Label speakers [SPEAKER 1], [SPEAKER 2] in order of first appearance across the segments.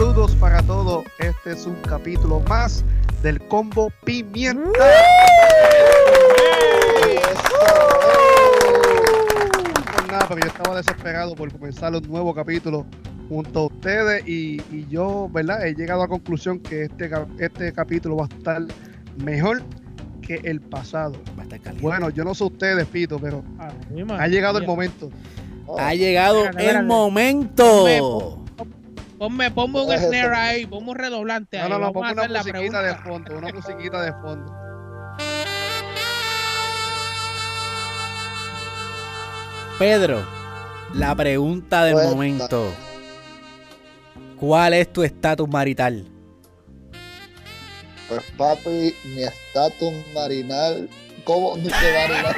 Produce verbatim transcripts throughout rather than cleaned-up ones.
[SPEAKER 1] Saludos para todos. Este es un capítulo más del Combo Pimienta. No, nada, porque yo estaba desesperado por comenzar un nuevo capítulo junto a ustedes y, y yo, ¿verdad? He llegado a la conclusión que este, este capítulo va a estar mejor que el pasado.
[SPEAKER 2] Va a estar caliente.
[SPEAKER 1] Bueno, yo no sé ustedes, Pito, pero
[SPEAKER 3] Ah, mi madre.
[SPEAKER 1] ha llegado el momento.
[SPEAKER 2] Oh. Ha llegado espérate, espérate. el momento.
[SPEAKER 3] Ponme, ponme un snare ahí, ponme un redoblante ahí.
[SPEAKER 1] No, no, no,
[SPEAKER 3] ponme
[SPEAKER 1] una musiquita de fondo, una musiquita de fondo.
[SPEAKER 2] Pedro, la pregunta del Cuenta. momento. ¿Cuál es tu estatus marital?
[SPEAKER 4] Pues papi, mi estatus marinal, ¿cómo dice marinal?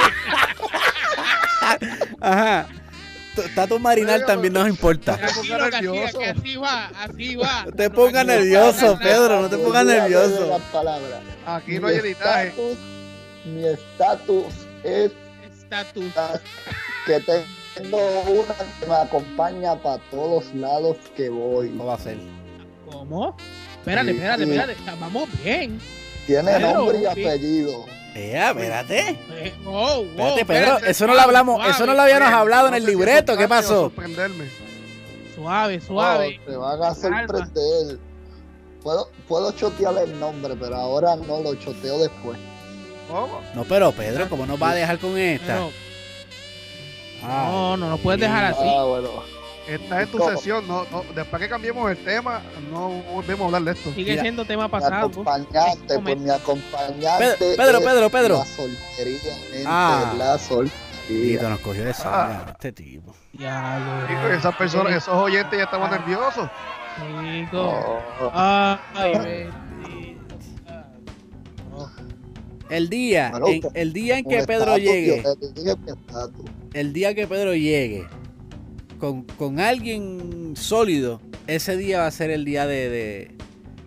[SPEAKER 2] Ajá. Tu estatus marinal Oye, también nos importa.
[SPEAKER 3] Así, lo que así, que así va, así va.
[SPEAKER 2] No te pongas nervioso, Pedro, no te pongas nervioso.
[SPEAKER 1] Aquí no hay editaje.
[SPEAKER 4] Mi estatus es
[SPEAKER 3] estatus
[SPEAKER 4] que tengo una que me acompaña para todos lados que voy.
[SPEAKER 2] ¿Cómo va a ser?
[SPEAKER 3] ¿Cómo? Espérate, sí, espérate, sí. espérate. Vamos bien.
[SPEAKER 4] Tiene
[SPEAKER 3] Pedro,
[SPEAKER 4] nombre y
[SPEAKER 3] bien.
[SPEAKER 4] apellido.
[SPEAKER 2] Eh, espérate.
[SPEAKER 3] Eh, wow, wow,
[SPEAKER 2] espérate, Pedro,
[SPEAKER 3] espérate,
[SPEAKER 2] eso no lo hablamos, suave, eso no lo habíamos suave, hablado en el libreto, ¿qué pasó?
[SPEAKER 3] Suave, suave.
[SPEAKER 4] Oh, te van a sorprender. Puedo, puedo chotear el nombre, pero ahora no lo choteo después.
[SPEAKER 1] ¿Cómo?
[SPEAKER 2] No, pero Pedro, ¿cómo nos va a dejar con esta?
[SPEAKER 3] Pero, ah, no, no nos puedes dejar así.
[SPEAKER 4] Ah, bueno.
[SPEAKER 1] Esta es tu ¿Cómo? sesión, no, no, después que cambiemos el tema, no volvemos a hablar de esto.
[SPEAKER 3] Sigue
[SPEAKER 2] Mira,
[SPEAKER 3] siendo tema pasado.
[SPEAKER 4] Mi acompañante, pues mi acompañante.
[SPEAKER 2] Pedro, Pedro, Pedro.
[SPEAKER 4] La soltería, gente,
[SPEAKER 2] ah.
[SPEAKER 4] la soltería.
[SPEAKER 2] Tito nos cogió de sangre, ah. este tipo.
[SPEAKER 3] Ya,
[SPEAKER 1] Chico, esas personas, esos oyentes ya estaban ah. nerviosos.
[SPEAKER 3] Chico. Oh. Ay,
[SPEAKER 2] oh. El día, bueno, en, el día en que Pedro estatus, llegue, el día que Pedro llegue con, con alguien sólido, ese día va a ser el día de, de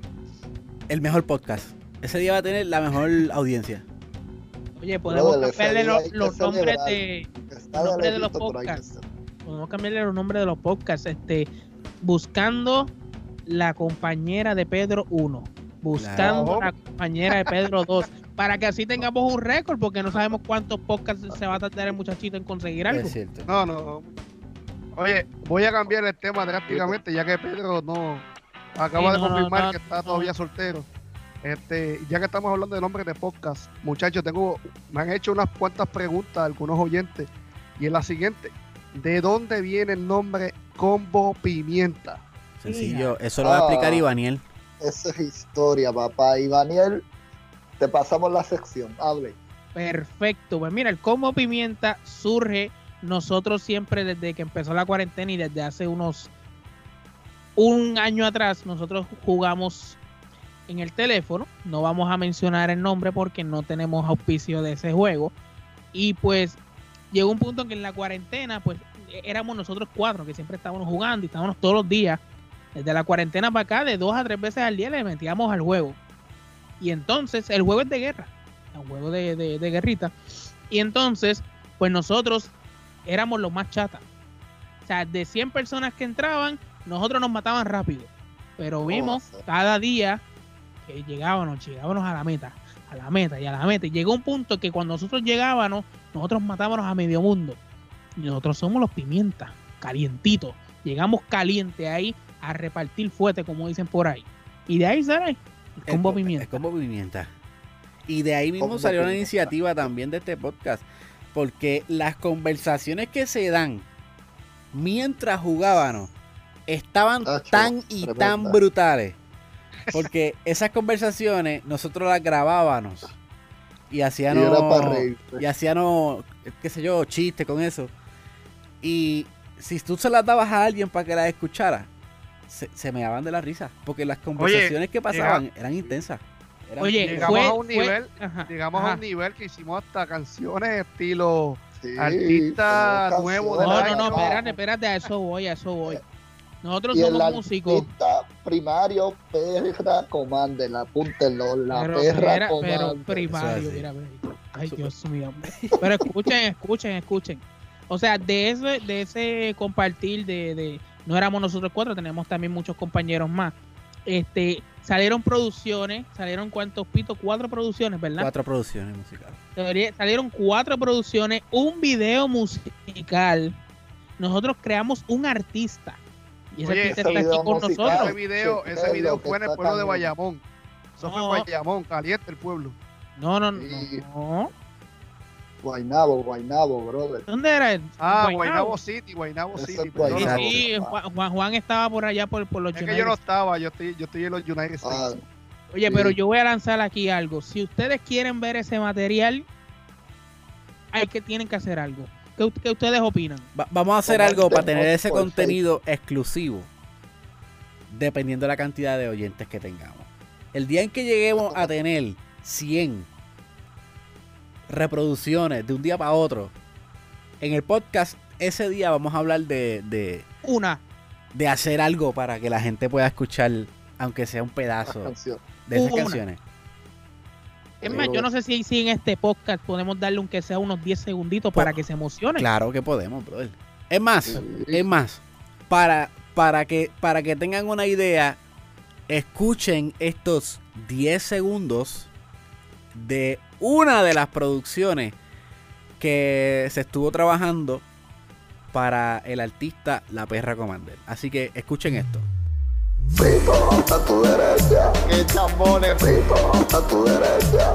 [SPEAKER 2] el mejor podcast. Ese día va a tener la mejor audiencia.
[SPEAKER 3] Oye, podemos Pero cambiarle los, los nombres de los nombres de los podcasts. Podemos cambiarle los nombres de los podcasts. Este, buscando la compañera de Pedro uno, buscando claro. la compañera de Pedro dos, para que así tengamos un récord, porque no sabemos cuántos podcasts se va a tardar el muchachito en conseguir algo.
[SPEAKER 2] Es cierto.
[SPEAKER 1] No, no. Oye, voy a cambiar el tema drásticamente, ya que Pedro no acaba sí, no, de confirmar no, no, que está no. todavía soltero. Este, ya que estamos hablando de nombres de podcast, muchachos, tengo, me han hecho unas cuantas preguntas algunos oyentes, y es la siguiente: ¿de dónde viene el nombre Combo Pimienta?
[SPEAKER 2] Sencillo, eso lo va a explicar
[SPEAKER 4] ah,
[SPEAKER 2] Ivaniel.
[SPEAKER 4] Esa es historia, papá. Ivaniel, te pasamos la sección, hable.
[SPEAKER 3] Perfecto, pues mira, el Combo Pimienta surge nosotros siempre desde que empezó la cuarentena y desde hace unos un año atrás nosotros jugamos en el teléfono. No vamos a mencionar el nombre porque no tenemos auspicio de ese juego, y pues llegó un punto en que en la cuarentena pues éramos nosotros cuatro que siempre estábamos jugando y estábamos todos los días desde la cuarentena para acá, de dos a tres veces al día le metíamos al juego. Y entonces el juego es de guerra, un juego de, de, de guerrita, y entonces pues nosotros éramos los más chatas. O sea, de cien personas que entraban, nosotros nos mataban rápido, pero vimos oh, cada día que llegábamos, llegábamos a la meta, a la meta y a la meta, y llegó un punto que cuando nosotros llegábamos, nosotros matábamos a medio mundo, y nosotros somos los pimientas, calientitos, llegamos caliente ahí a repartir fuerte, como dicen por ahí, y de ahí sale el combo el, pimienta.
[SPEAKER 2] El combo pimienta. Y de ahí mismo combo salió una iniciativa también de este podcast, porque las conversaciones que se dan mientras jugábamos estaban Tacho, tan y tremenda. tan brutales, porque esas conversaciones nosotros las grabábamos y hacíamos y, y hacíamos qué sé yo, chistes con eso, y si tú se las dabas a alguien para que las escuchara, se, se me daban de la risa, porque las conversaciones Oye, que pasaban llega, eran intensas. Eran,
[SPEAKER 3] Oye,
[SPEAKER 1] llegamos
[SPEAKER 3] fue,
[SPEAKER 1] a un nivel,
[SPEAKER 3] fue, ajá,
[SPEAKER 1] llegamos
[SPEAKER 3] ajá.
[SPEAKER 1] a un nivel que hicimos hasta canciones estilo sí, artista nuevo de
[SPEAKER 3] No, no, no, espérate, espérate, a eso voy, a eso voy. Nosotros
[SPEAKER 4] y
[SPEAKER 3] somos
[SPEAKER 4] el
[SPEAKER 3] músicos.
[SPEAKER 4] Primario, perra, comanden, apúntenlo, la
[SPEAKER 3] pero,
[SPEAKER 4] perra
[SPEAKER 3] era,
[SPEAKER 4] comanden.
[SPEAKER 3] Pero primario, mira, mira. Ay, Dios mío. Pero escuchen, escuchen, escuchen. O sea, de ese, de ese compartir de, de, no éramos nosotros cuatro, tenemos también muchos compañeros más. este, salieron producciones, salieron cuántos pitos, cuatro producciones, ¿verdad?
[SPEAKER 2] Cuatro producciones musicales.
[SPEAKER 3] Salieron cuatro producciones, un video musical. Nosotros creamos un artista. Y ese
[SPEAKER 1] Oye,
[SPEAKER 3] artista
[SPEAKER 4] ese
[SPEAKER 3] está aquí
[SPEAKER 4] video
[SPEAKER 3] con
[SPEAKER 4] musical,
[SPEAKER 3] nosotros.
[SPEAKER 1] Ese video,
[SPEAKER 4] Sí,
[SPEAKER 1] ese
[SPEAKER 4] es
[SPEAKER 1] video
[SPEAKER 4] lo que
[SPEAKER 1] fue en el
[SPEAKER 4] está
[SPEAKER 1] pueblo de
[SPEAKER 4] cañón.
[SPEAKER 1] Bayamón. Eso fue en
[SPEAKER 3] No.
[SPEAKER 1] Bayamón, caliente el pueblo.
[SPEAKER 3] No, no, no,
[SPEAKER 4] Sí.
[SPEAKER 3] no.
[SPEAKER 4] Guaynabo, Guaynabo, brother.
[SPEAKER 3] ¿Dónde era él?
[SPEAKER 1] Ah,
[SPEAKER 3] Guaynabo.
[SPEAKER 1] Guaynabo City, Guaynabo
[SPEAKER 4] Eso
[SPEAKER 1] City.
[SPEAKER 4] es
[SPEAKER 1] perdón.
[SPEAKER 3] Sí,
[SPEAKER 4] Guaynabo.
[SPEAKER 3] sí, Juan, Juan- Juan estaba por allá por, por los
[SPEAKER 1] Es que
[SPEAKER 3] United
[SPEAKER 1] yo no
[SPEAKER 3] States.
[SPEAKER 1] estaba, yo estoy, yo estoy en los United States.
[SPEAKER 4] Ah,
[SPEAKER 3] Oye,
[SPEAKER 4] sí.
[SPEAKER 3] pero yo voy a lanzar aquí algo. Si ustedes quieren ver ese material, hay que tienen que hacer algo. ¿Qué, u- qué ustedes opinan?
[SPEAKER 2] Va- vamos a hacer
[SPEAKER 4] Comenten
[SPEAKER 2] algo para tener
[SPEAKER 4] por-
[SPEAKER 2] ese
[SPEAKER 4] por
[SPEAKER 2] contenido exclusivo, dependiendo de la cantidad de oyentes que tengamos. El día en que lleguemos a tener cien reproducciones de un día para otro, en el podcast, ese día vamos a hablar de, de,
[SPEAKER 3] Una.
[SPEAKER 2] de hacer algo para que la gente pueda escuchar, aunque sea un
[SPEAKER 4] la
[SPEAKER 2] pedazo
[SPEAKER 4] canción.
[SPEAKER 2] de esas
[SPEAKER 3] Una.
[SPEAKER 2] canciones.
[SPEAKER 3] Es más, yo no sé si, si en este podcast podemos darle aunque sea unos diez segunditos
[SPEAKER 2] Po-
[SPEAKER 3] para que se emocione.
[SPEAKER 2] Claro que podemos, brother. Es más,
[SPEAKER 4] Sí.
[SPEAKER 2] es más, para, para, que, para que tengan una idea, escuchen estos diez segundos de una de las producciones que se estuvo trabajando para el artista La Perra Commander. Así que escuchen esto.
[SPEAKER 4] Pito, a tu derecha. Qué chambones, Pito, a tu derecha.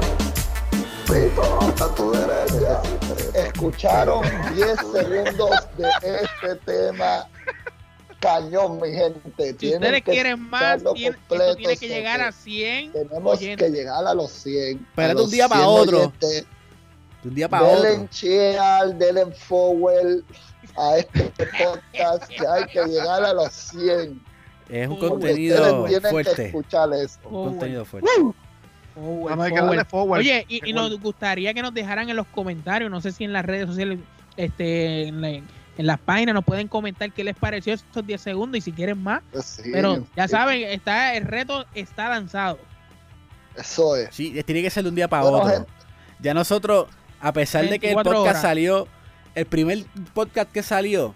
[SPEAKER 4] Pito, a tu derecha. Escucharon diez segundos de este tema. Cañón, mi gente.
[SPEAKER 3] Si
[SPEAKER 4] Tienen
[SPEAKER 3] ustedes
[SPEAKER 4] que
[SPEAKER 3] quieren más,
[SPEAKER 4] escucharlo
[SPEAKER 3] tiene- esto
[SPEAKER 4] completo,
[SPEAKER 3] tiene que
[SPEAKER 4] so
[SPEAKER 3] llegar
[SPEAKER 4] que
[SPEAKER 3] a cien
[SPEAKER 4] Tenemos
[SPEAKER 3] oyentes.
[SPEAKER 4] que llegar a los cien.
[SPEAKER 2] Espérate
[SPEAKER 4] a los
[SPEAKER 2] un día para
[SPEAKER 4] cien
[SPEAKER 2] otro.
[SPEAKER 4] oyentes.
[SPEAKER 2] De un día para
[SPEAKER 4] Denle
[SPEAKER 2] otro.
[SPEAKER 4] en share, denle en forward a este podcast que hay que llegar a los cien.
[SPEAKER 2] Es un
[SPEAKER 3] Porque
[SPEAKER 2] contenido
[SPEAKER 4] Ustedes tienen que
[SPEAKER 2] fuerte.
[SPEAKER 4] escuchar esto.
[SPEAKER 2] Un contenido fuerte.
[SPEAKER 3] Forward,
[SPEAKER 1] Nada más hay que
[SPEAKER 3] forward.
[SPEAKER 1] darle forward.
[SPEAKER 3] Oye, y, y
[SPEAKER 1] Recuerda.
[SPEAKER 3] nos gustaría que nos dejaran en los comentarios, no sé si en las redes sociales, este, en, la- en las páginas nos pueden comentar qué les pareció estos diez segundos y si quieren más.
[SPEAKER 4] Pues sí,
[SPEAKER 3] Pero ya
[SPEAKER 4] sí,
[SPEAKER 3] saben, está el reto está lanzado.
[SPEAKER 4] Eso es.
[SPEAKER 2] Sí, tiene que ser de un día para
[SPEAKER 4] Bueno,
[SPEAKER 2] otro.
[SPEAKER 4] gente.
[SPEAKER 2] Ya nosotros, a pesar de que el
[SPEAKER 3] veinticuatro
[SPEAKER 2] podcast
[SPEAKER 3] horas.
[SPEAKER 2] salió, el primer podcast que salió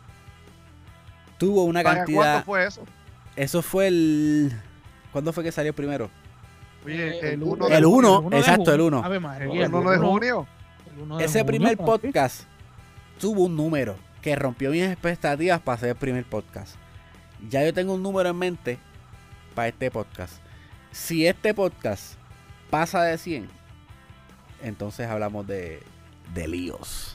[SPEAKER 2] tuvo una
[SPEAKER 1] ¿Para
[SPEAKER 2] cantidad.
[SPEAKER 1] cuánto fue eso?
[SPEAKER 2] Eso fue el. ¿Cuándo fue que salió primero?
[SPEAKER 1] Oye,
[SPEAKER 3] Eh,
[SPEAKER 1] el uno
[SPEAKER 2] el
[SPEAKER 1] de
[SPEAKER 2] uno.
[SPEAKER 1] junio.
[SPEAKER 3] de
[SPEAKER 2] exacto, el
[SPEAKER 3] junio.
[SPEAKER 2] uno.
[SPEAKER 3] Ave María,
[SPEAKER 1] El uno de junio.
[SPEAKER 3] el uno de
[SPEAKER 2] Ese
[SPEAKER 3] junio,
[SPEAKER 2] primer
[SPEAKER 3] papi.
[SPEAKER 2] podcast tuvo un número que rompió mis expectativas para hacer el primer podcast. Ya yo tengo un número en mente para este podcast. Si este podcast pasa de cien, entonces hablamos de, de líos.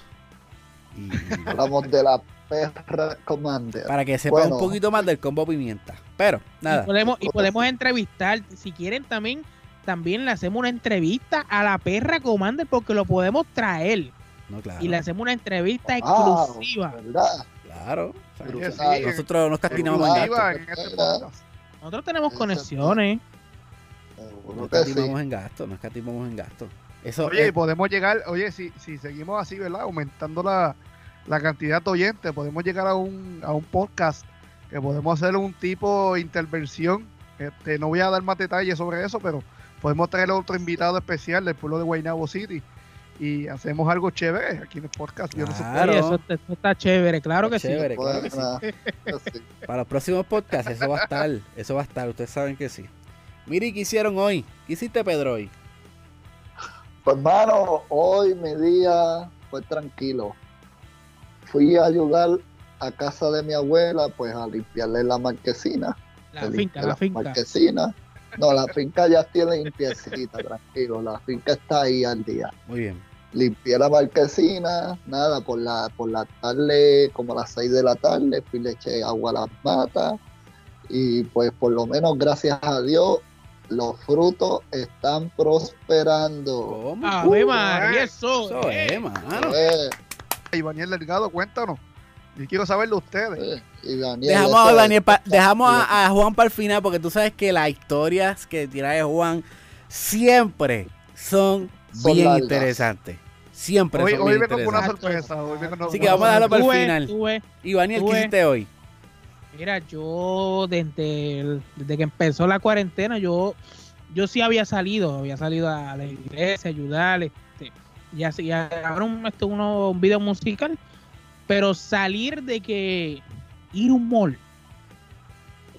[SPEAKER 2] Y
[SPEAKER 4] Hablamos de la perra Commander.
[SPEAKER 2] para que sepan
[SPEAKER 4] Bueno.
[SPEAKER 2] un poquito más del combo pimienta. Pero,
[SPEAKER 3] Y
[SPEAKER 2] nada.
[SPEAKER 3] podemos, y podemos entrevistar, si quieren también, también le hacemos una entrevista a la perra Commander porque lo podemos traer.
[SPEAKER 2] No, claro.
[SPEAKER 3] Y le hacemos una entrevista
[SPEAKER 4] Wow,
[SPEAKER 3] exclusiva.
[SPEAKER 4] ¿verdad?
[SPEAKER 2] Claro. O sea,
[SPEAKER 1] Oye, sí,
[SPEAKER 4] Brutal.
[SPEAKER 2] nosotros nos castigamos en
[SPEAKER 1] exclusiva
[SPEAKER 2] gasto.
[SPEAKER 1] en este podcast.
[SPEAKER 3] Nosotros tenemos
[SPEAKER 4] Exacto.
[SPEAKER 3] conexiones.
[SPEAKER 4] Seguro
[SPEAKER 2] Nos
[SPEAKER 4] que sí.
[SPEAKER 2] escatimamos en gasto. Nos escatimos en gasto. Eso
[SPEAKER 1] Oye, y
[SPEAKER 2] es-
[SPEAKER 1] podemos llegar, oye, si, si seguimos así, ¿verdad? Aumentando la, la cantidad de oyentes, podemos llegar a un, a un podcast que podemos hacer un tipo de intervención. Este, no voy a dar más detalles sobre eso, pero podemos traer a otro invitado especial del pueblo de Guaynabo City y hacemos algo chévere aquí en el podcast. Yo no sé
[SPEAKER 2] Claro.
[SPEAKER 3] Oye, eso, eso está chévere, claro que
[SPEAKER 2] Está
[SPEAKER 3] sí.
[SPEAKER 2] chévere, claro que sí.
[SPEAKER 4] Buena. Sí.
[SPEAKER 2] Para los próximos podcasts, eso va a estar. Eso va a estar. Ustedes saben que sí. Miri, ¿qué hicieron hoy? ¿Qué hiciste, Pedro, hoy?
[SPEAKER 4] Pues hermano, hoy mi día fue tranquilo. Fui a ayudar a casa de mi abuela, pues a limpiarle la marquesina.
[SPEAKER 3] La
[SPEAKER 4] Le
[SPEAKER 3] finca,
[SPEAKER 4] limpié
[SPEAKER 3] la finca.
[SPEAKER 4] marquesina. No, la finca ya tiene limpiecita, tranquilo. La finca está ahí al día.
[SPEAKER 2] Muy bien.
[SPEAKER 4] Limpié la marquesina, nada, por la, por la tarde, como a las seis de la tarde, fui le eché agua a las matas. Y pues por lo menos, gracias a Dios, los frutos están prosperando.
[SPEAKER 2] ¿Cómo?
[SPEAKER 3] Ave
[SPEAKER 1] Uh,
[SPEAKER 3] María,
[SPEAKER 1] eh,
[SPEAKER 3] eso.
[SPEAKER 2] Eso
[SPEAKER 3] eh.
[SPEAKER 2] es, mano.
[SPEAKER 4] Eh,
[SPEAKER 1] Y Daniel Delgado, cuéntanos. Yo quiero saberlo ustedes.
[SPEAKER 4] eh, y Daniel,
[SPEAKER 2] Dejamos
[SPEAKER 4] eso
[SPEAKER 2] a
[SPEAKER 4] es-
[SPEAKER 2] Daniel pa- dejamos a, a Juan para el final porque tú sabes que las historias que trae Juan siempre son,
[SPEAKER 4] Son
[SPEAKER 2] bien
[SPEAKER 4] largas.
[SPEAKER 2] interesantes. Siempre
[SPEAKER 1] Hoy,
[SPEAKER 2] son
[SPEAKER 1] hoy
[SPEAKER 2] bien
[SPEAKER 1] vengo con una
[SPEAKER 2] interesantes.
[SPEAKER 1] sorpresa. Hoy vengo con
[SPEAKER 2] Así que vamos a dejarlo para el
[SPEAKER 3] Tú ves,
[SPEAKER 2] final.
[SPEAKER 3] tú ves.
[SPEAKER 2] Y Daniel,
[SPEAKER 3] tú
[SPEAKER 2] ¿qué
[SPEAKER 3] ves.
[SPEAKER 2] hiciste hoy?
[SPEAKER 3] Mira, yo desde, el- desde que empezó la cuarentena, yo yo sí había salido, había salido a la iglesia, a ayudar, este, y así, y a grabar un, esto, uno, un video musical, pero salir de que ir a un mall,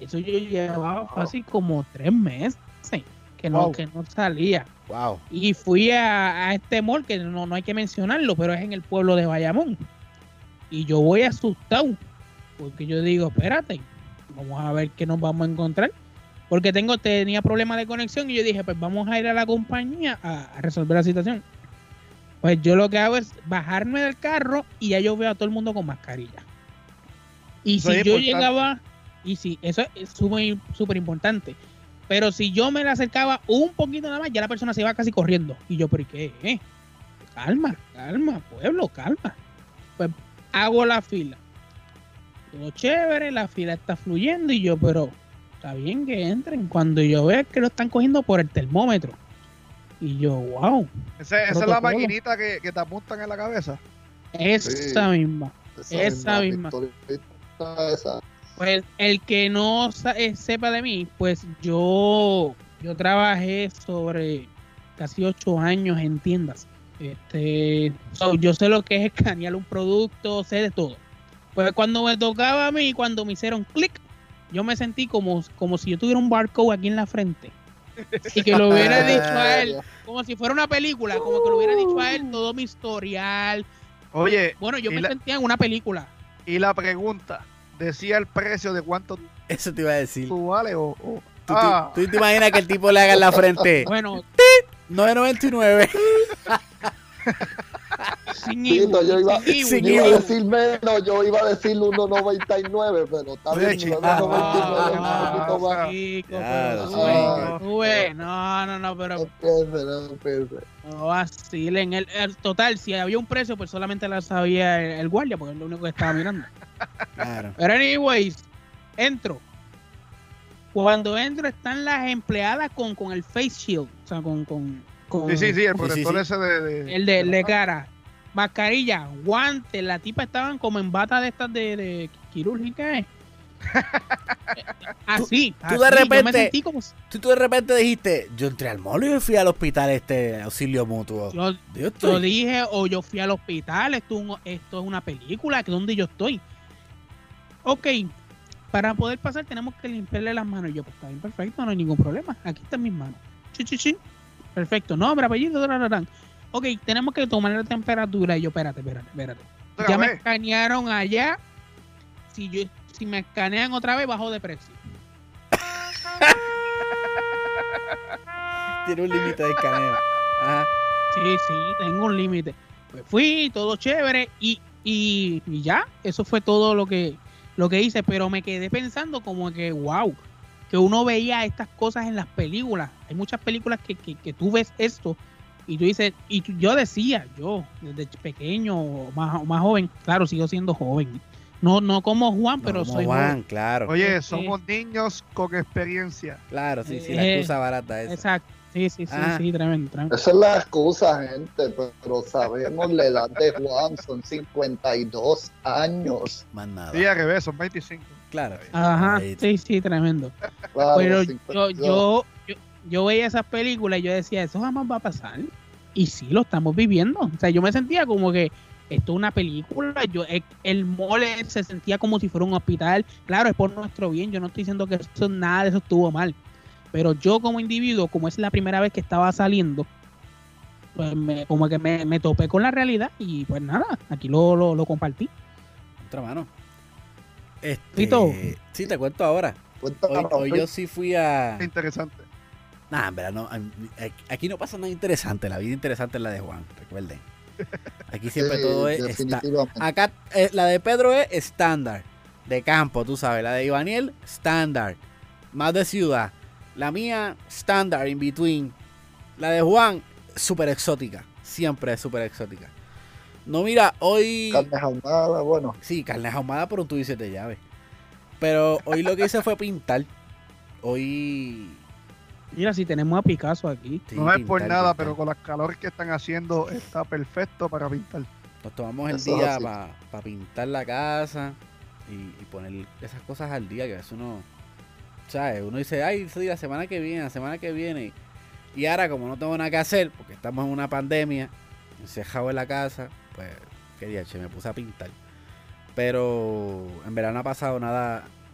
[SPEAKER 3] Eso yo llevaba fácil como tres meses que no,
[SPEAKER 1] Wow.
[SPEAKER 3] que no salía.
[SPEAKER 2] Wow.
[SPEAKER 3] Y fui a, a este mall, que no, no hay que mencionarlo, pero es en el pueblo de Bayamón. Y yo voy asustado, porque yo digo, espérate, vamos a ver qué nos vamos a encontrar. Porque tengo, tenía problemas de conexión y yo dije, pues vamos a ir a la compañía a, a resolver la situación. Pues yo lo que hago es bajarme del carro y ya yo veo a todo el mundo con mascarilla. Y
[SPEAKER 1] Eso
[SPEAKER 3] si
[SPEAKER 1] es
[SPEAKER 3] yo
[SPEAKER 1] importante.
[SPEAKER 3] llegaba, y si eso es súper súper importante, pero si yo me le acercaba un poquito nada más, ya la persona se iba casi corriendo. Y yo, ¿pero y qué? Eh? Calma, calma, pueblo, calma. Pues hago la fila. Todo chévere, la fila está fluyendo y yo, pero está bien que entren. Cuando yo veo que lo están cogiendo por el termómetro. Y yo, wow,
[SPEAKER 1] Ese- esa es la
[SPEAKER 3] Protocolo.
[SPEAKER 1] maquinita que, que te apuntan en la cabeza.
[SPEAKER 3] esa misma. Esa misma.
[SPEAKER 4] pistolita esa.
[SPEAKER 3] Pues el que no sa- eh, sepa de mí, pues yo yo trabajé sobre casi ocho años en tiendas. Este, so, yo sé lo que es escanear un producto, sé de todo. Pues cuando me tocaba a mí, cuando me hicieron clic, yo me sentí como, como si yo tuviera un barcode aquí en la frente. Y que lo hubiera dicho a él, como si fuera una película, como que lo hubiera dicho a él todo mi historial.
[SPEAKER 1] Oye,
[SPEAKER 3] Bueno, yo
[SPEAKER 1] y
[SPEAKER 3] me
[SPEAKER 1] la-
[SPEAKER 3] sentía en una película.
[SPEAKER 1] y la pregunta, ¿decía el precio de cuánto
[SPEAKER 2] Eso te iba a decir.
[SPEAKER 1] tú vales o...? o-
[SPEAKER 2] ¿Tú,
[SPEAKER 1] ah,
[SPEAKER 2] te, tú te imaginas que el tipo le haga en la frente
[SPEAKER 3] Bueno,
[SPEAKER 2] nueve noventa y nueve?
[SPEAKER 3] sin
[SPEAKER 4] Sí, no, yo iba,
[SPEAKER 3] sin
[SPEAKER 2] sin
[SPEAKER 4] yo iba a
[SPEAKER 2] Ibu.
[SPEAKER 4] decir menos, yo iba a decir uno noventa y nueve, pero está
[SPEAKER 1] Oye,
[SPEAKER 4] bien,
[SPEAKER 1] chica,
[SPEAKER 4] uno noventa y nueve es
[SPEAKER 1] ah,
[SPEAKER 4] un poquito más.
[SPEAKER 3] Chico,
[SPEAKER 2] Ya,
[SPEAKER 3] pero
[SPEAKER 2] lo
[SPEAKER 3] sube,
[SPEAKER 4] sé.
[SPEAKER 3] sube. No, no, no, pero
[SPEAKER 4] No piense, no piense.
[SPEAKER 3] no vacilen. El, el total, si había un precio, pues solamente la sabía el, el guardia, porque es lo único que estaba mirando.
[SPEAKER 2] Claro.
[SPEAKER 3] Pero anyways, entro. Cuando entro están las empleadas con, con el face shield, o sea, con, con, con
[SPEAKER 1] sí, sí, sí, el
[SPEAKER 2] Sí, sí,
[SPEAKER 1] protector
[SPEAKER 2] sí.
[SPEAKER 1] ese de... de-
[SPEAKER 3] el de, de cara, mascarilla, guantes, la tipa estaban como en bata de estas de, de quirúrgica, ¿eh? Así,
[SPEAKER 2] tú de
[SPEAKER 3] así, yo me
[SPEAKER 2] repente-
[SPEAKER 3] sentí como si-
[SPEAKER 2] Tú, tú de repente dijiste, yo entré al mall y yo fui al hospital este auxilio mutuo.
[SPEAKER 3] yo,
[SPEAKER 2] Yo
[SPEAKER 3] yo
[SPEAKER 2] estoy-
[SPEAKER 3] dije, o yo fui al hospital, esto, es un- esto es una película, que donde yo estoy. Ok, para poder pasar tenemos que limpiarle las manos. Y yo, pues está bien, perfecto, no hay ningún problema. Aquí están mis manos. Chi, chi, chi. Perfecto, nombre, apellido, tarararán. Ok, tenemos que tomar la temperatura. Y yo, espérate, espérate, espérate.
[SPEAKER 1] otra
[SPEAKER 3] Ya me
[SPEAKER 1] vez.
[SPEAKER 3] escanearon allá. Si yo, si me escanean otra vez, bajo de precio.
[SPEAKER 2] Tiene un límite de escaneo. Ajá.
[SPEAKER 3] Sí, sí, tengo un límite. Pues fui, todo chévere y, y, y ya, eso fue todo lo que, lo que hice, pero me quedé pensando como que, wow, que uno veía estas cosas en las películas. Hay muchas películas que, que, que tú ves esto y tú dices, y tú- yo decía, yo, desde pequeño o más, o más joven, claro, sigo siendo joven. No, no como Juan,
[SPEAKER 2] No,
[SPEAKER 3] pero
[SPEAKER 2] como
[SPEAKER 3] soy
[SPEAKER 2] Juan,
[SPEAKER 3] joven.
[SPEAKER 2] claro.
[SPEAKER 1] Oye,
[SPEAKER 3] Este-
[SPEAKER 1] somos niños con experiencia.
[SPEAKER 2] Claro, sí, sí, la
[SPEAKER 3] Eh,
[SPEAKER 2] excusa barata esa.
[SPEAKER 3] Exacto. Sí, sí, sí,
[SPEAKER 2] Ah.
[SPEAKER 3] sí, tremendo, tremendo.
[SPEAKER 4] Esa es la excusa, gente, pero sabemos la edad de Juan, son cincuenta y dos años.
[SPEAKER 2] Más nada.
[SPEAKER 1] Sí, a que ver, son veinticinco.
[SPEAKER 2] Claro.
[SPEAKER 3] Ajá,
[SPEAKER 2] Ahí-
[SPEAKER 3] sí, sí, tremendo.
[SPEAKER 4] Claro,
[SPEAKER 3] Pero yo,
[SPEAKER 4] cincuenta y dos.
[SPEAKER 3] yo, yo, yo veía esas películas y yo decía, eso jamás va a pasar. Y sí, lo estamos viviendo. O sea, yo me sentía como que esto es una película. Yo, el, el mole se sentía como si fuera un hospital. Claro, es por nuestro bien. Yo no estoy diciendo que eso, nada de eso estuvo mal. Pero yo como individuo, como es la primera vez que estaba saliendo, pues me, como que me, me topé con la realidad y pues nada, aquí lo, lo, lo compartí.
[SPEAKER 2] Otra mano. Este,
[SPEAKER 3] Rito.
[SPEAKER 2] sí, te cuento ahora. Hoy,
[SPEAKER 4] Cuéntanos,
[SPEAKER 2] hoy yo sí fui a...
[SPEAKER 1] Interesante.
[SPEAKER 2] Nah, en verdad, no, aquí no pasa nada interesante. La vida interesante es la de Juan, recuerden. Aquí siempre
[SPEAKER 4] sí,
[SPEAKER 2] todo es... esta-
[SPEAKER 4] definitivamente.
[SPEAKER 2] acá eh, la de Pedro es estándar, de campo, tú sabes. La de Ivaniel, estándar, más de ciudad. La mía, estándar, in between. La de Juan, súper exótica. Siempre es súper exótica. No, mira, hoy...
[SPEAKER 4] Carne ahumada, bueno.
[SPEAKER 2] Sí, carne ahumada por un tubo de llave. Pero hoy lo que hice fue pintar. Hoy...
[SPEAKER 3] Mira, si tenemos a Picasso aquí.
[SPEAKER 2] sí,
[SPEAKER 1] no es por
[SPEAKER 2] pintar,
[SPEAKER 1] nada,
[SPEAKER 2] pintar.
[SPEAKER 1] pero con las calores que están haciendo, está perfecto para pintar.
[SPEAKER 2] Nos tomamos el
[SPEAKER 4] Eso es
[SPEAKER 2] día
[SPEAKER 4] así.
[SPEAKER 2] para pintar la casa y, y poner esas cosas al día, que a veces uno, ¿sabes? Uno dice, ay, sí, la semana que viene, la semana que viene. Y ahora, como no tengo nada que hacer, porque estamos en una pandemia, encerrado en la casa, pues, qué día, che, me puse a pintar. Pero en verano no ha pasado nada,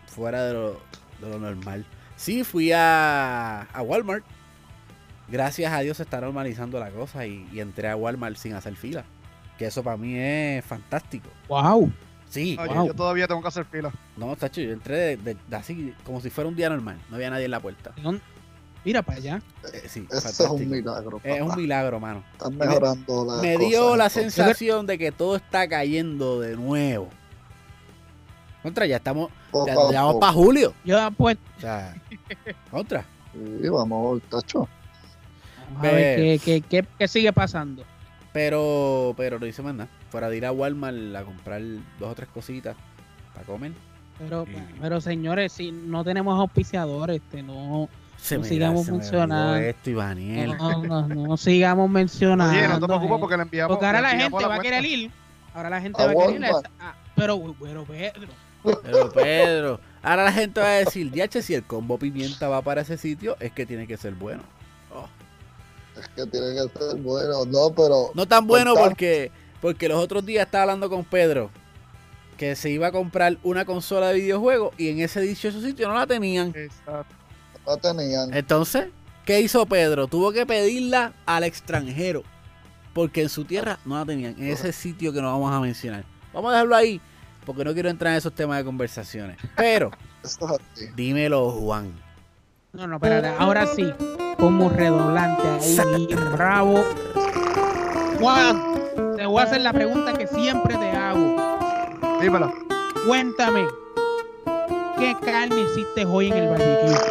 [SPEAKER 2] fuera de lo, de lo normal. Sí, fui a, a Walmart. Gracias a Dios se está normalizando la cosa y, y entré a Walmart sin hacer fila. Que eso para mí es fantástico.
[SPEAKER 3] Wow.
[SPEAKER 2] Sí,
[SPEAKER 1] Oye,
[SPEAKER 2] wow.
[SPEAKER 1] yo todavía tengo que hacer fila.
[SPEAKER 2] No, tacho, yo entré de, de- de así como si fuera un día normal. No había nadie en la puerta.
[SPEAKER 3] Mira para allá.
[SPEAKER 2] Eh, sí,
[SPEAKER 4] Eso es
[SPEAKER 2] fantástico.
[SPEAKER 4] un milagro, papá.
[SPEAKER 2] Es un milagro, mano.
[SPEAKER 4] Están mejorando las
[SPEAKER 2] Me
[SPEAKER 4] cosas,
[SPEAKER 2] dio la
[SPEAKER 4] entonces.
[SPEAKER 2] sensación de que todo está cayendo de nuevo. Contra, ya estamos,
[SPEAKER 4] Poco
[SPEAKER 2] ya,
[SPEAKER 4] a
[SPEAKER 2] ya vamos
[SPEAKER 4] poco.
[SPEAKER 2] para julio.
[SPEAKER 3] Yo apuesto.
[SPEAKER 2] O sea, contra.
[SPEAKER 4] Sí, vamos, tacho.
[SPEAKER 3] Vamos a ver qué, qué, qué, qué sigue pasando.
[SPEAKER 2] Pero, pero no hice más nada. Fuera de ir a Walmart a comprar dos o tres cositas para comer.
[SPEAKER 3] Pero,
[SPEAKER 2] Sí.
[SPEAKER 3] pero señores, si no tenemos auspiciadores, este, no,
[SPEAKER 2] Se
[SPEAKER 3] No
[SPEAKER 2] me,
[SPEAKER 3] sigamos
[SPEAKER 2] se me
[SPEAKER 3] mencionando.
[SPEAKER 2] olvidó esto, Ivaniel.
[SPEAKER 3] no, no, no sigamos mencionando.
[SPEAKER 1] Oye, no te preocupes
[SPEAKER 3] gente.
[SPEAKER 1] porque le enviamos.
[SPEAKER 3] Porque ahora
[SPEAKER 1] le
[SPEAKER 3] la
[SPEAKER 1] enviamos
[SPEAKER 3] gente va a
[SPEAKER 1] cuenta.
[SPEAKER 3] querer ir. Ahora la gente
[SPEAKER 4] A
[SPEAKER 3] va a querer ir. a
[SPEAKER 4] Walmart.
[SPEAKER 3] esa- ah, pero, pero Pedro.
[SPEAKER 2] Pero Pedro, ahora la gente va a decir, diache, si el combo pimienta va para ese sitio, es que tiene que ser bueno. Oh.
[SPEAKER 4] Es que tiene que ser bueno. No, pero.
[SPEAKER 2] No tan bueno
[SPEAKER 4] Por
[SPEAKER 2] porque, porque los otros días estaba hablando con Pedro que se iba a comprar una consola de videojuegos y en ese dichoso sitio no la tenían.
[SPEAKER 1] Exacto.
[SPEAKER 4] No tenían.
[SPEAKER 2] Entonces, ¿qué hizo Pedro? Tuvo que pedirla al extranjero porque en su tierra no la tenían, en ese sitio que no vamos a mencionar. Vamos a dejarlo ahí porque no quiero entrar en esos temas de conversaciones. Pero,
[SPEAKER 4] Eso es así.
[SPEAKER 2] dímelo, Juan.
[SPEAKER 3] No, no, espérate. Ahora sí. Como redoblante ahí, bravo. Juan, te voy a hacer la pregunta que siempre te hago.
[SPEAKER 1] Dímelo.
[SPEAKER 3] Cuéntame. ¿Qué carne hiciste hoy en el barbecue?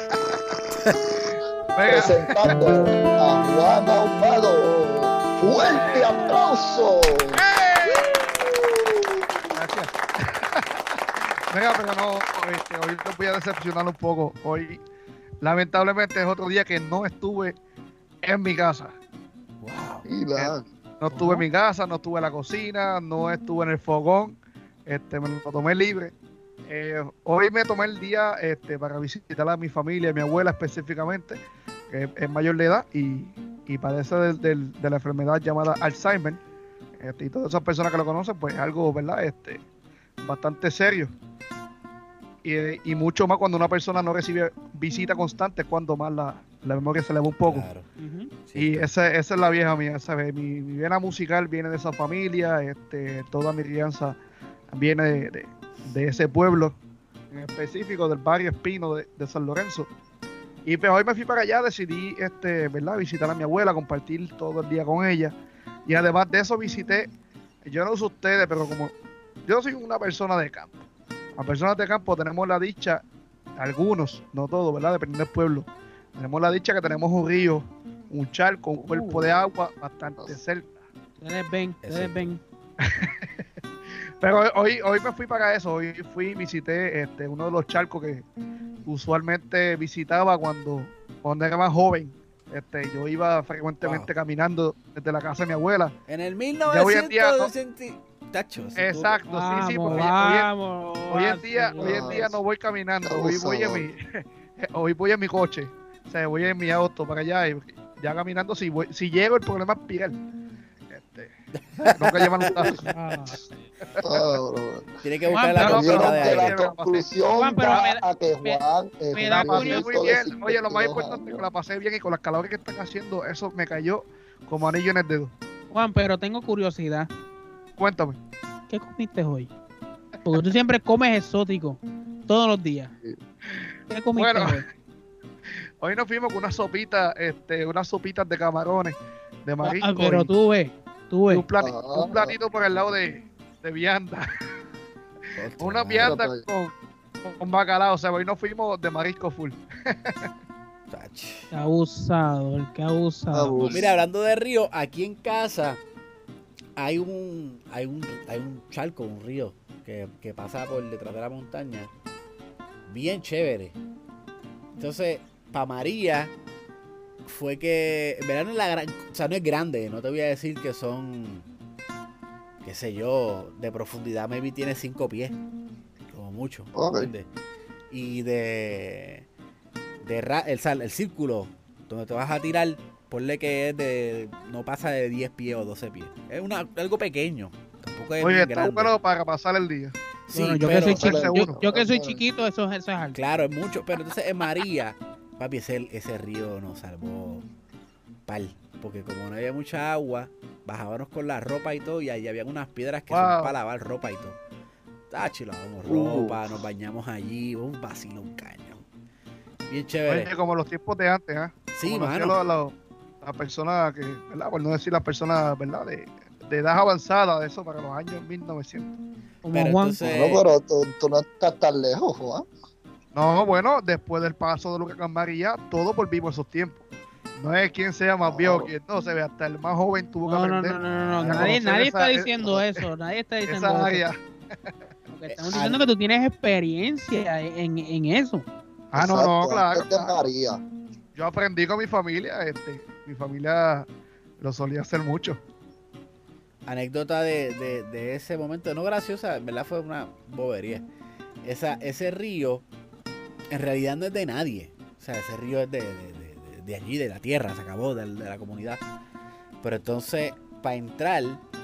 [SPEAKER 1] Venga.
[SPEAKER 4] Presentando a Juan Ahumado. ¡Fuerte aplauso!
[SPEAKER 1] Gracias. Venga, pero no, este, hoy te voy a decepcionar un poco. Hoy, lamentablemente, es otro día que no estuve en mi casa.
[SPEAKER 2] Wow.
[SPEAKER 4] Y la-
[SPEAKER 1] No estuve en mi casa, no estuve en la cocina, no estuve en el fogón. Este, me lo tomé libre. Eh, hoy me tomé el día este, para visitar a mi familia, a mi abuela específicamente, que es mayor de edad y, y padece del- del- de la enfermedad llamada Alzheimer. Este, y todas esas personas que lo conocen, pues es algo, ¿verdad? Este, bastante serio. Y, y mucho más cuando una persona no recibe visita constante, es cuando más la, la memoria se le va un poco.
[SPEAKER 2] Claro.
[SPEAKER 3] Ujú.
[SPEAKER 2] Sí,
[SPEAKER 1] Y
[SPEAKER 2] está-
[SPEAKER 1] esa, esa es la vieja mía, ¿sabes? Mi, mi vena musical viene de esa familia, este, toda mi crianza viene de, de- de ese pueblo, en específico del barrio Espino de, de San Lorenzo. Y pues hoy me fui para allá, decidí este, ¿verdad? Visitar a mi abuela, compartir todo el día con ella. Y además de eso visité, yo no sé ustedes, pero como yo soy una persona de campo. Las personas de campo tenemos la dicha, algunos, no todos, ¿verdad? Dependiendo del pueblo. Tenemos la dicha que tenemos un río, un charco, un cuerpo de agua bastante cerca.
[SPEAKER 3] Ustedes ven,
[SPEAKER 2] Ese.
[SPEAKER 3] ustedes ven.
[SPEAKER 1] Pero hoy- hoy, hoy me fui para eso, hoy fui y visité este, uno de los charcos que usualmente visitaba cuando, cuando era más joven. Este, yo iba frecuentemente
[SPEAKER 2] Wow.
[SPEAKER 1] caminando desde la casa de mi abuela.
[SPEAKER 2] En el mil
[SPEAKER 1] Ya hoy en día,
[SPEAKER 2] novecientos Tacho, si tú-
[SPEAKER 1] Exacto,
[SPEAKER 3] Vamos,
[SPEAKER 1] sí, sí, porque hoy, hoy en-
[SPEAKER 3] vamos.
[SPEAKER 1] hoy en día,
[SPEAKER 3] así.
[SPEAKER 1] hoy en día no voy caminando,
[SPEAKER 4] Qué
[SPEAKER 1] hoy voy en mi, hoy voy en mi coche, o sea, voy en mi auto para allá y ya caminando, si voy, si llego el problema es pirar. Este, tengo que llevar un taxi.
[SPEAKER 3] Ah.
[SPEAKER 4] Ah, bro.
[SPEAKER 2] Tiene que
[SPEAKER 3] Juan,
[SPEAKER 2] buscar la
[SPEAKER 3] pero-
[SPEAKER 2] copita
[SPEAKER 4] Vieron
[SPEAKER 2] de
[SPEAKER 4] que
[SPEAKER 2] ahí.
[SPEAKER 4] la conclusión
[SPEAKER 3] Juan, pero
[SPEAKER 4] da
[SPEAKER 3] me da-
[SPEAKER 4] a que
[SPEAKER 3] me-
[SPEAKER 4] Juan es
[SPEAKER 3] me
[SPEAKER 4] un
[SPEAKER 3] da
[SPEAKER 1] La pasé
[SPEAKER 3] curiosidad.
[SPEAKER 1] muy
[SPEAKER 4] viejito de
[SPEAKER 1] bien. Oye, lo más
[SPEAKER 4] cincuenta y dos
[SPEAKER 1] importante es que
[SPEAKER 4] años.
[SPEAKER 1] la pasé bien y con las calores que están haciendo, eso me cayó como anillo en el dedo.
[SPEAKER 3] Juan, pero tengo curiosidad.
[SPEAKER 1] Cuéntame.
[SPEAKER 3] ¿Qué comiste hoy? Porque tú siempre comes exótico todos los días. ¿Qué comiste
[SPEAKER 1] Bueno,
[SPEAKER 3] hoy?
[SPEAKER 1] Hoy nos fuimos con una sopita, este, unas sopitas de camarones, de marisco.
[SPEAKER 3] Ah, pero
[SPEAKER 1] y-
[SPEAKER 3] tú ves, tú
[SPEAKER 1] y
[SPEAKER 3] ves.
[SPEAKER 1] un, plani-
[SPEAKER 4] Ah.
[SPEAKER 1] un platito por el lado de, de vianda.
[SPEAKER 2] Ostras,
[SPEAKER 1] Una
[SPEAKER 2] madre,
[SPEAKER 1] vianda
[SPEAKER 4] Mira
[SPEAKER 1] con, con bacalao. O sea, hoy nos fuimos de marisco full.
[SPEAKER 2] tacho.
[SPEAKER 3] Qué abusador, qué abusador.
[SPEAKER 4] Abuso.
[SPEAKER 2] Mira, hablando de río, aquí en casa hay un hay un hay un charco, un río que, que pasa por detrás de la montaña, bien chévere. Entonces, para María fue que, en verdad no es la gran, o sea, no es grande, no te voy a decir que son, qué sé yo, de profundidad maybe tiene cinco pies, como mucho,
[SPEAKER 4] Ok.
[SPEAKER 2] ¿entiendes? Y de, de ra- el, sal- el círculo donde te vas a tirar, ponle que es de, no pasa de diez pies o doce pies, es una, algo pequeño, tampoco es
[SPEAKER 1] Oye,
[SPEAKER 2] bien
[SPEAKER 1] está
[SPEAKER 2] grande.
[SPEAKER 1] bueno para pasar el día.
[SPEAKER 2] Sí,
[SPEAKER 3] bueno, yo,
[SPEAKER 2] pero,
[SPEAKER 3] que soy
[SPEAKER 1] pero-
[SPEAKER 3] chiquito, yo, yo que soy chiquito, eso, eso es algo.
[SPEAKER 2] claro, es mucho. Pero entonces en María, papi, ese, ese río nos salvó pal. Porque como no había mucha agua, bajábamos con la ropa y todo, y ahí había unas piedras que
[SPEAKER 1] Wow.
[SPEAKER 2] son para lavar ropa y todo. Tachi, lavamos
[SPEAKER 4] Uh.
[SPEAKER 2] ropa, nos bañamos allí, un vacilo, un caño. Bien chévere.
[SPEAKER 1] Oye, como los tiempos de antes, ¿ah?
[SPEAKER 2] Sí,
[SPEAKER 1] Como lo hacían
[SPEAKER 2] mano.
[SPEAKER 1] los- los- las personas que, ¿verdad? Por no decir las personas, ¿verdad? De, de edad avanzada, de eso para los años mil novecientos.
[SPEAKER 3] Como
[SPEAKER 2] Pero
[SPEAKER 3] Juan.
[SPEAKER 2] entonces-
[SPEAKER 4] No, pero tú, tú no estás tan lejos, Juan.
[SPEAKER 1] No, bueno, después del paso de Huracán María, todos volvimos a esos tiempos. No es quien sea más viejo, quien no se ve, hasta el más joven tuvo que
[SPEAKER 3] No, no,
[SPEAKER 1] aprender.
[SPEAKER 3] no, no, no, no.
[SPEAKER 1] a
[SPEAKER 3] Nadie,
[SPEAKER 1] conocer
[SPEAKER 3] nadie
[SPEAKER 1] esa-
[SPEAKER 3] está diciendo eso. Nadie está diciendo
[SPEAKER 1] Esa
[SPEAKER 3] eso.
[SPEAKER 1] área.
[SPEAKER 3] Porque estamos diciendo que tú tienes experiencia en, en eso.
[SPEAKER 1] Ah, no, no,
[SPEAKER 4] Exacto,
[SPEAKER 1] claro.
[SPEAKER 4] antes de
[SPEAKER 1] claro.
[SPEAKER 4] María.
[SPEAKER 1] Yo aprendí con mi familia, este, mi familia lo solía hacer mucho.
[SPEAKER 2] Anécdota de, de, de ese momento, no graciosa, en verdad fue una bobería. Esa, ese río en realidad no es de nadie. O sea, ese río es de, de, de, de allí, de la tierra, se acabó, de, de la comunidad. Pero entonces, para entrar,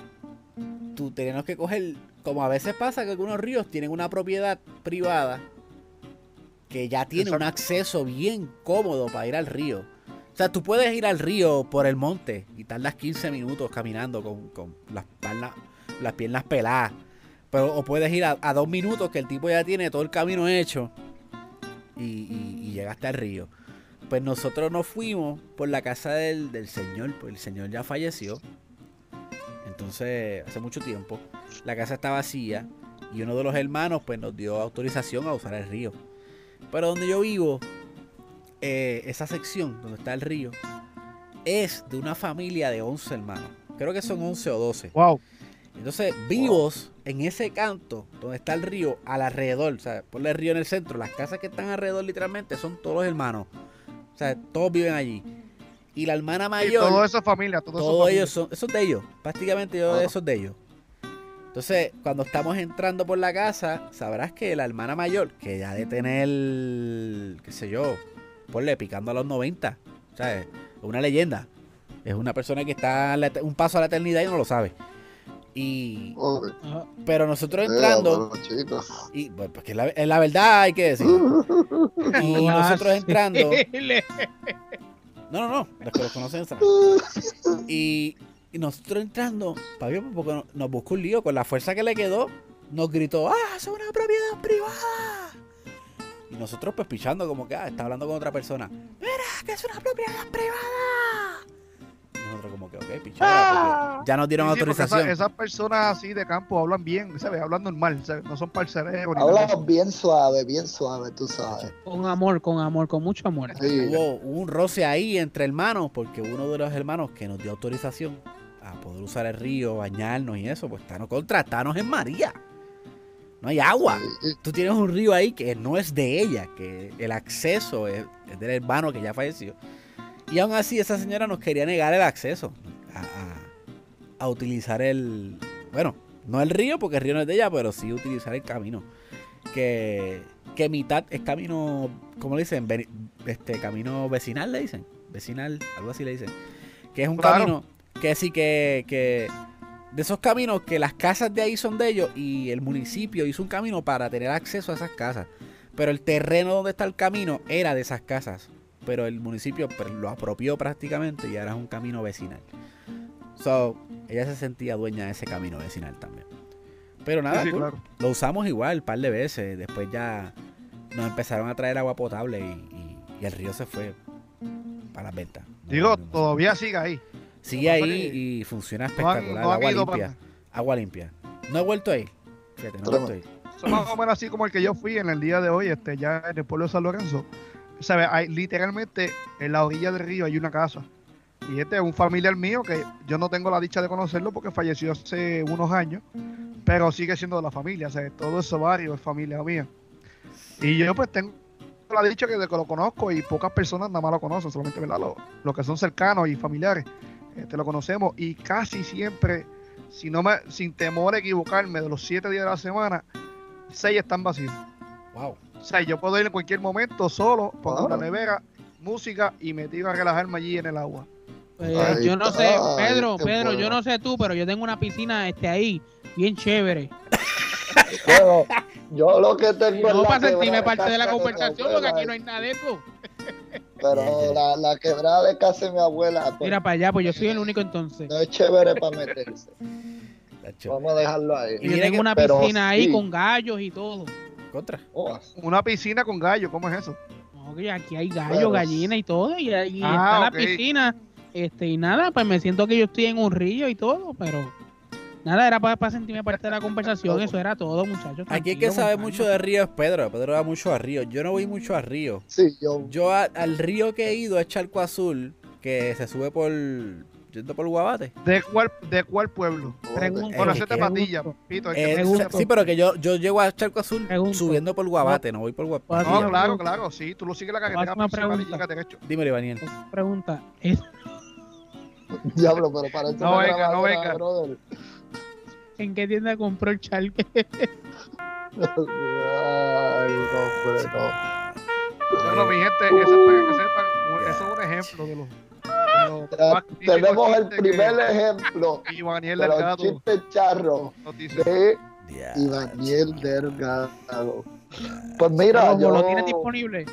[SPEAKER 2] tú tenemos que coger, como a veces pasa que algunos ríos tienen una propiedad privada que ya tiene
[SPEAKER 1] Exacto.
[SPEAKER 2] un acceso bien cómodo para ir al río. O sea, tú puedes ir al río por el monte y tardas quince minutos caminando con, con las, piernas, las piernas peladas. Pero, o puedes ir a, a dos minutos que el tipo ya tiene todo el camino hecho y, y, y llegaste al río. Pues nosotros nos fuimos por la casa del, del señor, pues el señor ya falleció. Entonces, hace mucho tiempo, la casa está vacía y uno de los hermanos pues nos dio autorización a usar el río. Pero donde yo vivo, eh, esa sección donde está el río, es de una familia de once hermanos. Creo que son once o doce.
[SPEAKER 1] Wow.
[SPEAKER 2] Entonces, vivos en ese canto donde está el río, al alrededor, o sea, ponle el río en el centro, las casas que están alrededor literalmente son todos los hermanos. O sea, todos viven allí. Y la hermana
[SPEAKER 1] Y
[SPEAKER 2] mayor,
[SPEAKER 1] todo eso es familia, todo eso es
[SPEAKER 2] todos
[SPEAKER 1] familia.
[SPEAKER 2] ellos son, esos de ellos, prácticamente yo
[SPEAKER 4] Ah.
[SPEAKER 2] de esos de ellos. Entonces, cuando estamos entrando por la casa, sabrás que la hermana mayor, que ya de tener, qué sé yo, ponle picando a los noventa, o sea, es una leyenda. Es una persona que está a la et- un paso a la eternidad y no lo sabe. Y,
[SPEAKER 4] Uy,
[SPEAKER 3] Ajá.
[SPEAKER 2] pero nosotros
[SPEAKER 4] eh,
[SPEAKER 2] entrando,
[SPEAKER 4] pero, chicos.
[SPEAKER 2] y pues, porque la, es la verdad hay que decir. Y nosotros entrando, no, no, no, los que los conocen saben. Y, y nosotros entrando, papi, porque no- nos buscó un lío con la fuerza que le quedó, nos gritó, ¡ah, es una propiedad privada! Y nosotros pues pichando como que, ah, está hablando con otra persona. ¡Mira, que es una propiedad privada! Y nosotros como que, ok, pichada, porque ya nos dieron
[SPEAKER 1] Sí, sí, porque
[SPEAKER 2] autorización.
[SPEAKER 1] esa- esas personas así de campo hablan bien, ¿sabes? Hablan normal, ¿sabes? No son parcereros. ni nada de eso.
[SPEAKER 4] Hablamos bien suave, bien suave, tú sabes.
[SPEAKER 3] Con amor, con amor, con mucho amor.
[SPEAKER 4] Sí.
[SPEAKER 2] Hubo, hubo un roce ahí entre hermanos, porque uno de los hermanos que nos dio autorización a poder usar el río, bañarnos y eso, pues estános contratanos en María. No hay agua.
[SPEAKER 4] Sí.
[SPEAKER 2] Tú tienes un río ahí que no es de ella, que el acceso es, es del hermano que ya falleció. Y aún así esa señora nos quería negar el acceso a, a- a utilizar el... Bueno, no el río, porque el río no es de ella, pero sí utilizar el camino. Que, que mitad es camino, ¿cómo le dicen? Ve- Este, camino vecinal le dicen. Vecinal, algo así le dicen. Que es un
[SPEAKER 1] Claro.
[SPEAKER 2] camino que sí que... que de esos caminos que las casas de ahí son de ellos y el municipio hizo un camino para tener acceso a esas casas. Pero el terreno donde está el camino era de esas casas. Pero el municipio pues, lo apropió prácticamente y ahora es un camino vecinal. So, ella se sentía dueña de ese camino vecinal también. Pero nada,
[SPEAKER 1] Sí, sí,
[SPEAKER 2] cool.
[SPEAKER 1] claro.
[SPEAKER 2] Lo usamos igual un par de veces. Después ya nos empezaron a traer agua potable y, y- y el río se fue para las ventas. No
[SPEAKER 1] Digo,
[SPEAKER 2] volvimos a-
[SPEAKER 1] todavía sigue ahí.
[SPEAKER 2] Sigue
[SPEAKER 1] no fue
[SPEAKER 2] ahí
[SPEAKER 1] que-
[SPEAKER 2] y funciona
[SPEAKER 1] No han,
[SPEAKER 2] espectacular.
[SPEAKER 1] no han
[SPEAKER 2] agua
[SPEAKER 1] ido
[SPEAKER 2] limpia.
[SPEAKER 1] para-
[SPEAKER 2] Agua limpia. No he vuelto a ir. Fíjate, no he vuelto a ir.
[SPEAKER 1] Son más o menos así como el que yo fui en el día de hoy, este, ya en el pueblo de San Lorenzo. ¿Sabes? Hay, literalmente en la orilla del río hay una casa. Y este es un familiar mío que yo no tengo la dicha de conocerlo porque falleció hace unos años, pero sigue siendo de la familia. O sea, todo ese barrio es familia mía. Y yo pues tengo la dicha que de que lo conozco y pocas personas nada más lo conocen, solamente ¿verdad? Los, los que son cercanos y familiares. Este, lo conocemos y casi siempre, si no me, sin temor a equivocarme, de los siete días de la semana, seis están vacíos.
[SPEAKER 2] Wow.
[SPEAKER 1] O sea, yo puedo ir en cualquier momento solo, pongo
[SPEAKER 4] Wow.
[SPEAKER 1] una nevera, música y me tiro a relajarme allí en el agua.
[SPEAKER 3] Pues,
[SPEAKER 4] Ahí
[SPEAKER 3] yo no
[SPEAKER 4] está,
[SPEAKER 3] sé,
[SPEAKER 4] ahí
[SPEAKER 3] Pedro,
[SPEAKER 4] te
[SPEAKER 3] Pedro,
[SPEAKER 4] puedo.
[SPEAKER 3] yo no sé tú, pero yo tengo una piscina este ahí, bien chévere.
[SPEAKER 4] Bueno, yo lo que tengo
[SPEAKER 3] No
[SPEAKER 4] es
[SPEAKER 3] para
[SPEAKER 4] la
[SPEAKER 3] sentirme
[SPEAKER 4] quebrada
[SPEAKER 3] parte de la
[SPEAKER 4] casa mi
[SPEAKER 3] conversación, porque aquí
[SPEAKER 4] abuela,
[SPEAKER 3] no hay nada de eso.
[SPEAKER 4] Pero la, la quebrada de casa de mi abuela, pues,
[SPEAKER 3] Mira para allá, pues yo soy el único entonces.
[SPEAKER 4] no es chévere para meterse.
[SPEAKER 2] Tacho.
[SPEAKER 4] Vamos a dejarlo ahí.
[SPEAKER 3] Y yo
[SPEAKER 2] mira
[SPEAKER 3] tengo
[SPEAKER 2] que-
[SPEAKER 3] una
[SPEAKER 4] pero
[SPEAKER 3] piscina ahí
[SPEAKER 4] sí.
[SPEAKER 3] con gallos y todo.
[SPEAKER 2] Contra.
[SPEAKER 4] Oh,
[SPEAKER 1] Una piscina con gallo, ¿cómo es eso?
[SPEAKER 3] No, que aquí hay gallos,
[SPEAKER 4] Pero-
[SPEAKER 3] gallina y todo. Y ahí
[SPEAKER 1] Ah,
[SPEAKER 3] está
[SPEAKER 1] ok.
[SPEAKER 3] la piscina. Este, y nada, pues me siento que yo estoy en un río y todo, pero nada, era para sentirme parte de la conversación. Eso era todo, muchachos.
[SPEAKER 2] Aquí el que
[SPEAKER 3] tranquilo,
[SPEAKER 2] sabe
[SPEAKER 3] con
[SPEAKER 2] mucho
[SPEAKER 3] calma.
[SPEAKER 2] de río es Pedro. Pedro va mucho a río. Yo no voy mucho a río.
[SPEAKER 4] sí, yo.
[SPEAKER 2] Yo a- al río que he ido es Charco Azul, que se sube por yendo por Guabate.
[SPEAKER 1] ¿De cuál, de cuál pueblo?
[SPEAKER 3] Pregunto,
[SPEAKER 1] Bueno,
[SPEAKER 2] Eh,
[SPEAKER 1] ese es de
[SPEAKER 2] que-
[SPEAKER 1] Patilla, Pito. el que
[SPEAKER 2] Eh,
[SPEAKER 1] te-
[SPEAKER 3] Pregunto.
[SPEAKER 2] sí, pero que yo, yo llego a Charco Azul
[SPEAKER 3] Pregunto.
[SPEAKER 2] subiendo por Guabate, no voy por
[SPEAKER 3] ¿Puedo
[SPEAKER 2] Guabate.
[SPEAKER 3] hacer
[SPEAKER 1] No,
[SPEAKER 3] una
[SPEAKER 1] claro,
[SPEAKER 3] pregunta?
[SPEAKER 1] claro, sí. Tú lo sigues la
[SPEAKER 3] Voy a
[SPEAKER 1] carretera
[SPEAKER 3] hacer una
[SPEAKER 1] principal y
[SPEAKER 3] pregunta.
[SPEAKER 1] llegas derecho.
[SPEAKER 2] Dímelo, Daniel.
[SPEAKER 3] Pregunta, ¿es,
[SPEAKER 4] Diablo, pero parece
[SPEAKER 1] No
[SPEAKER 4] una
[SPEAKER 1] venga, no
[SPEAKER 4] grabadora,
[SPEAKER 1] venga.
[SPEAKER 4] brother.
[SPEAKER 3] ¿en qué tienda compró el charque?
[SPEAKER 4] Ay, no, hombre, no.
[SPEAKER 1] Bueno, mi gente, eso es para que sepan, un- eso es un ejemplo de los, de los
[SPEAKER 4] Ya
[SPEAKER 1] más típicos
[SPEAKER 4] tenemos el
[SPEAKER 1] chistes
[SPEAKER 4] primer
[SPEAKER 1] que
[SPEAKER 4] ejemplo
[SPEAKER 1] Ivaniel
[SPEAKER 4] de los
[SPEAKER 1] Delgado
[SPEAKER 4] chistes charros
[SPEAKER 1] nos dice.
[SPEAKER 4] de
[SPEAKER 2] Ya.
[SPEAKER 4] Ivaniel Delgado. Pues mira,
[SPEAKER 3] Como
[SPEAKER 4] yo
[SPEAKER 3] lo tienes disponible.